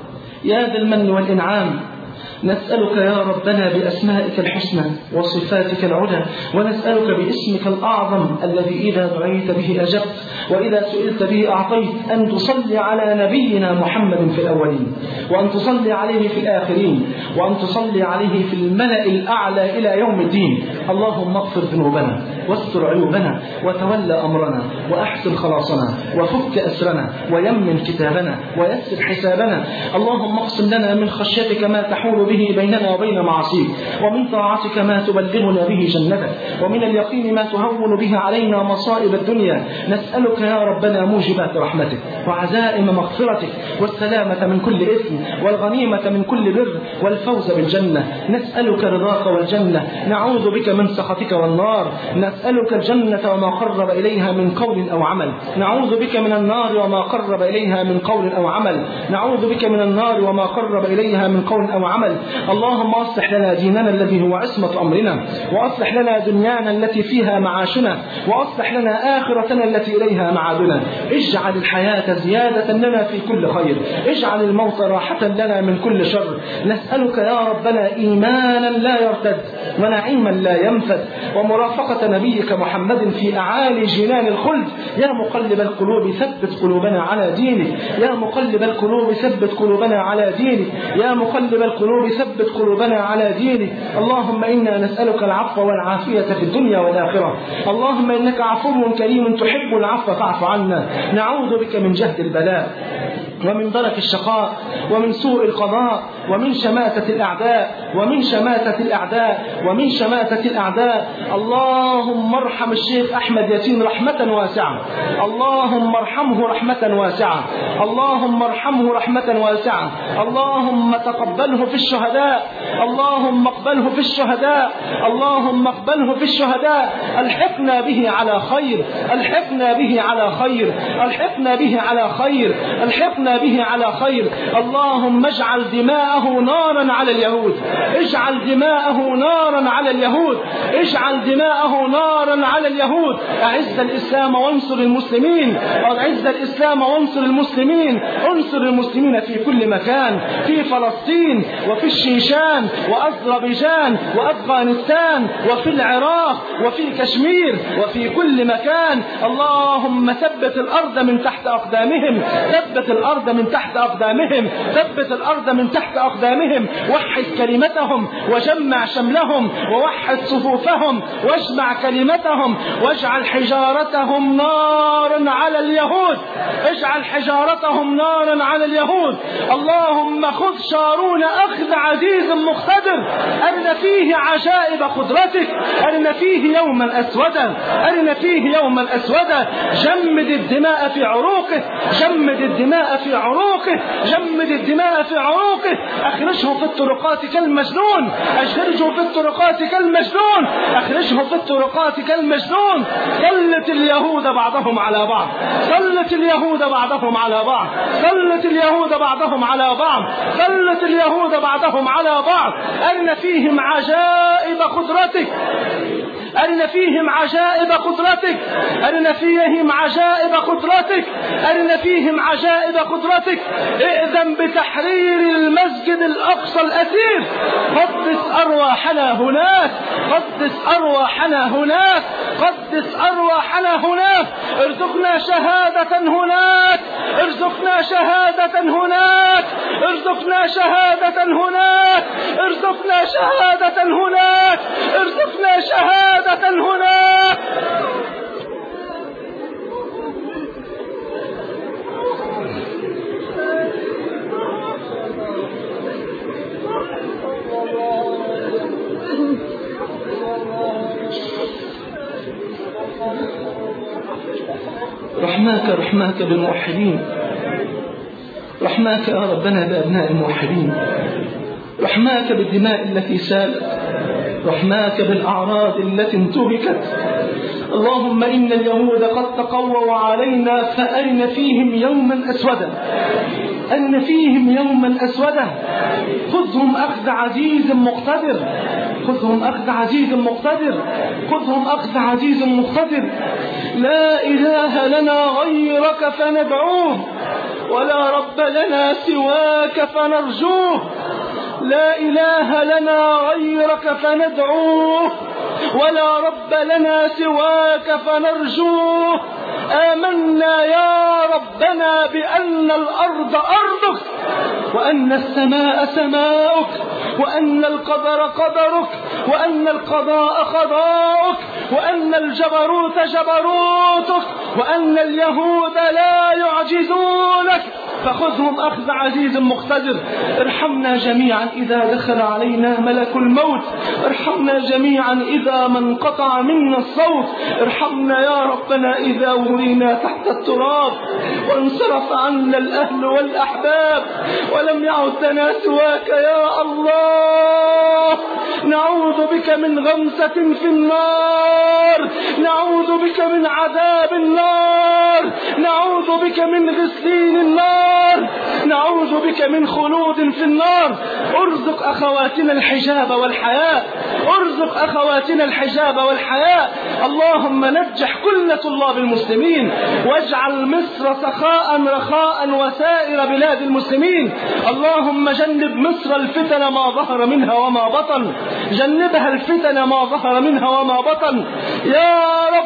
[SPEAKER 1] يا ذا المن والإنعام، نسألك يا ربنا بأسمائك الحسنى وصفاتك العلى، ونسألك باسمك الأعظم الذي إذا دعيت به أجبت وإذا سئلت به أعطيت، أن تصلي على نبينا محمد في الأولين، وأن تصلي عليه في الآخرين، وأن تصلي عليه في الملأ الأعلى إلى يوم الدين. اللهم اغفر ذنوبنا واستر عيوبنا وتولى أمرنا وأحسن خلاصنا وفك أسرنا ويمن كتابنا ويسر حسابنا. اللهم اقسم لنا من خشيتك ما تحول به بيننا وبين معصيك، ومن طاعتك ما تبلغنا به جنتك، ومن اليقين ما تهون به علينا مصائب الدنيا. نسألك يا ربنا موجبات رحمتك وعزائم مغفرتك والسلامة من كل إثم والغنيمة من كل بر والفوز بالجنة. نسألك رضاك والجنة، نعوذ بك من سخطك والنار. نسألك الجنة وما قرب إليها من قول أو عمل، نعوذ بك من النار وما قرب إليها من قول أو عمل، نعوذ بك من النار وما قرب إليها من قول أو عمل. اللهم أصلح لنا ديننا الذي هو عصمة أمرنا، وأصلح لنا دنيانا التي فيها معاشنا، وأصلح لنا آخرتنا التي إليها معادنا. اجعل الحياة زيادة لنا في كل خير، اجعل الموت راحة لنا من كل شر. نسألك يا ربنا إيمانا لا يرتد ونعيما لا ينفد، ومرافقة نبيك محمد في أعالي جنان الخلد. يا مقلب القلوب ثبت قلوبنا على دينك، يا مقلب القلوب ثبت قلوبنا على دينك، يا مقلب القلوب ثبت قلوبنا على دينك. اللهم إنا نسألك العفو والعافية في الدنيا والآخرة. اللهم إنك عفو كريم تحب العفو فاعف عنا. نعوذ بك من جهد البلاء ومن درك الشقاء ومن سوء القضاء ومن شماتة الأعداء ومن شماتة الأعداء ومن شماتة الأعداء. اللهم ارحم الشيخ أحمد ياسين رحمة واسعة، اللهم ارحمه رحمة واسعة، اللهم ارحمه رحمة واسعة. اللهم تقبله في الشهداء، اللهم اقبله في الشهداء، اللهم اقبله في الشهداء. الحقنا به على خير، الحقنا به على خير، الحقنا به على خير، الحقنا به على خير. اللهم اجعل دماءه نارا على اليهود، اجعل دماءه نارا على اليهود، اجعل دماءه نارا على اليهود. اعز الإسلام وانصر المسلمين، اعز الإسلام وانصر المسلمين، انصر المسلمين في كل مكان، في فلسطين وفي الشيشان وأذربيجان وأفغانستان وفي العراق وفي كشمير وفي كل مكان. اللهم ثبت الأرض من تحت أقدامهم، ثبت الأرض من تحت أقدامهم، ثبت الأرض من تحت أقدامهم. وحد كلمتهم وجمع شملهم ووحد صفوفهم واجمع كلمتهم، واجعل حجارتهم نارا على اليهود، اجعل حجارتهم نارا على اليهود. اللهم خذ شارون أخذ عزيز مقتدر، أرنا فيه عجائب قدرتك، أرنا فيه يوما أسودا، أرنا فيه يوما أسودا. جمد الدماء في عروقه، جمد الدماء في عروقه، جمد الدماء في عروقه. أخرجه في الطرقات كالمجنون، أخرجه في الطرقات كالمجنون، أخرجه في الطرقات كالمجنون. سلت اليهود بعضهم على بعض، سلت اليهود بعضهم على بعض، سلت اليهود بعضهم على بعض، سلت اليهود بعضهم على بعض. أرنا فيهم عجائب قدرتك، أرنا فيهم عجائب قدرتك، أرنا فيهم عجائب قدرتك، أرنا فيهم عجائب قدرتك. ائذن بتحرير المسجد الأقصى الأسير، قدس أرواحنا هناك، قدس أرواحنا هناك، قدس أرواحنا هناك. ارزقنا شهادة هناك، ارزقنا شهادة هناك، ارزقنا شهادة هناك، ارزقنا شهادة هناك، ارزقنا شهادة هناك. رحماك بالموحدين، رحماك يا ربنا بأبناء الموحدين، رحماك بالدماء التي سالت، رحماك بالأعراض التي انتهكت. اللهم إن اليهود قد تقووا علينا فأرنا فيهم يوما أسودا، أرنا فيهم يوما أسودا. خذهم أخذ عزيز مقتدر، خذهم أخذ عزيز مقتدر، خذهم أخذ عزيز مقتدر. لا إله لنا غيرك فندعوه، ولا رب لنا سواك فنرجوه، لا إله لنا غيرك فندعوه، ولا رب لنا سواك فنرجوه. آمنا يا ربنا بأن الأرض أرضك، وأن السماء سماؤك، وأن القدر قدرك، وأن القضاء قضاؤك، وأن الجبروت جبروتك، وأن اليهود لا يعجزونك، فخذهم أخذ عزيز مقتدر. ارحمنا جميعا إذا دخل علينا ملك الموت، ارحمنا جميعا إذا ما انقطع منا الصوت، ارحمنا يا ربنا إذا ورينا تحت التراب وانصرف عنا الأهل والأحباب ولم يعد لنا سواك يا الله. نعوذ بك من غمسة في النار، نعوذ بك من عذاب النار، نعوذ بك من غسلين النار، نعوذ بك من خلود في النار. ارزق أخواتنا الحجاب والحياء، ارزق أخواتنا الحجاب والحياء. اللهم نجح كل طلاب المسلمين، واجعل مصر سخاء رخاء وسائر بلاد المسلمين. اللهم جنب مصر الفتن ما ظهر منها وما بطن، جنبها الفتن ما ظهر منها وما بطن يا رب.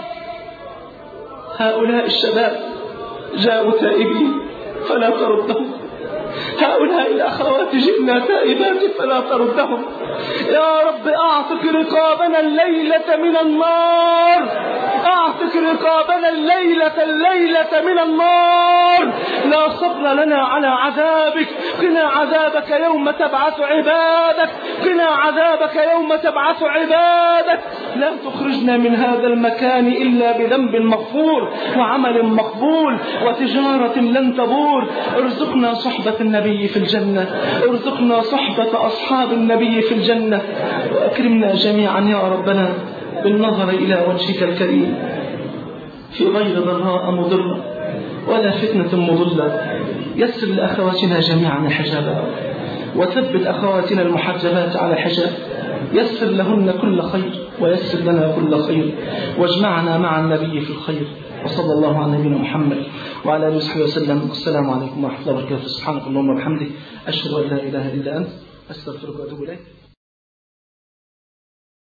[SPEAKER 1] هؤلاء الشباب جاءوا تائبين فلا تردهم، هؤلاء الأخوات جئنا تائبات فلا تردهم يا رب. أعتق رقابنا الليلة من النار، أعتق رقابنا الليلة من النار. لا صبر لنا على عذابك، قنا عذابك يوم تبعث عبادك، قنا عذابك يوم تبعث عبادك. لا تخرجنا من هذا المكان إلا بذنب مغفور وعمل مقبول وتجارة لن تبور. ارزقنا صحبة النبي في الجنة، ارزقنا صحبة أصحاب النبي في الجنة، وأكرمنا جميعا يا ربنا بالنظر إلى وجهك الكريم في غير ضراء مضرة ولا فتنة مضلة. يسر لأخواتنا جميعا الحجاب، وثبت أخواتنا المحجبات على الحجاب، يسر لهن كل خير ويسر لنا كل خير، واجمعنا مع النبي في الخير. وصلى الله على نبينا محمد وعلى آله وصحبه وسلم. السلام عليكم ورحمة الله وبركاته. سبحانك اللهم وبحمدك، أشهد أن لا إله إلا أنت، أستغفرك وأتوب إليك.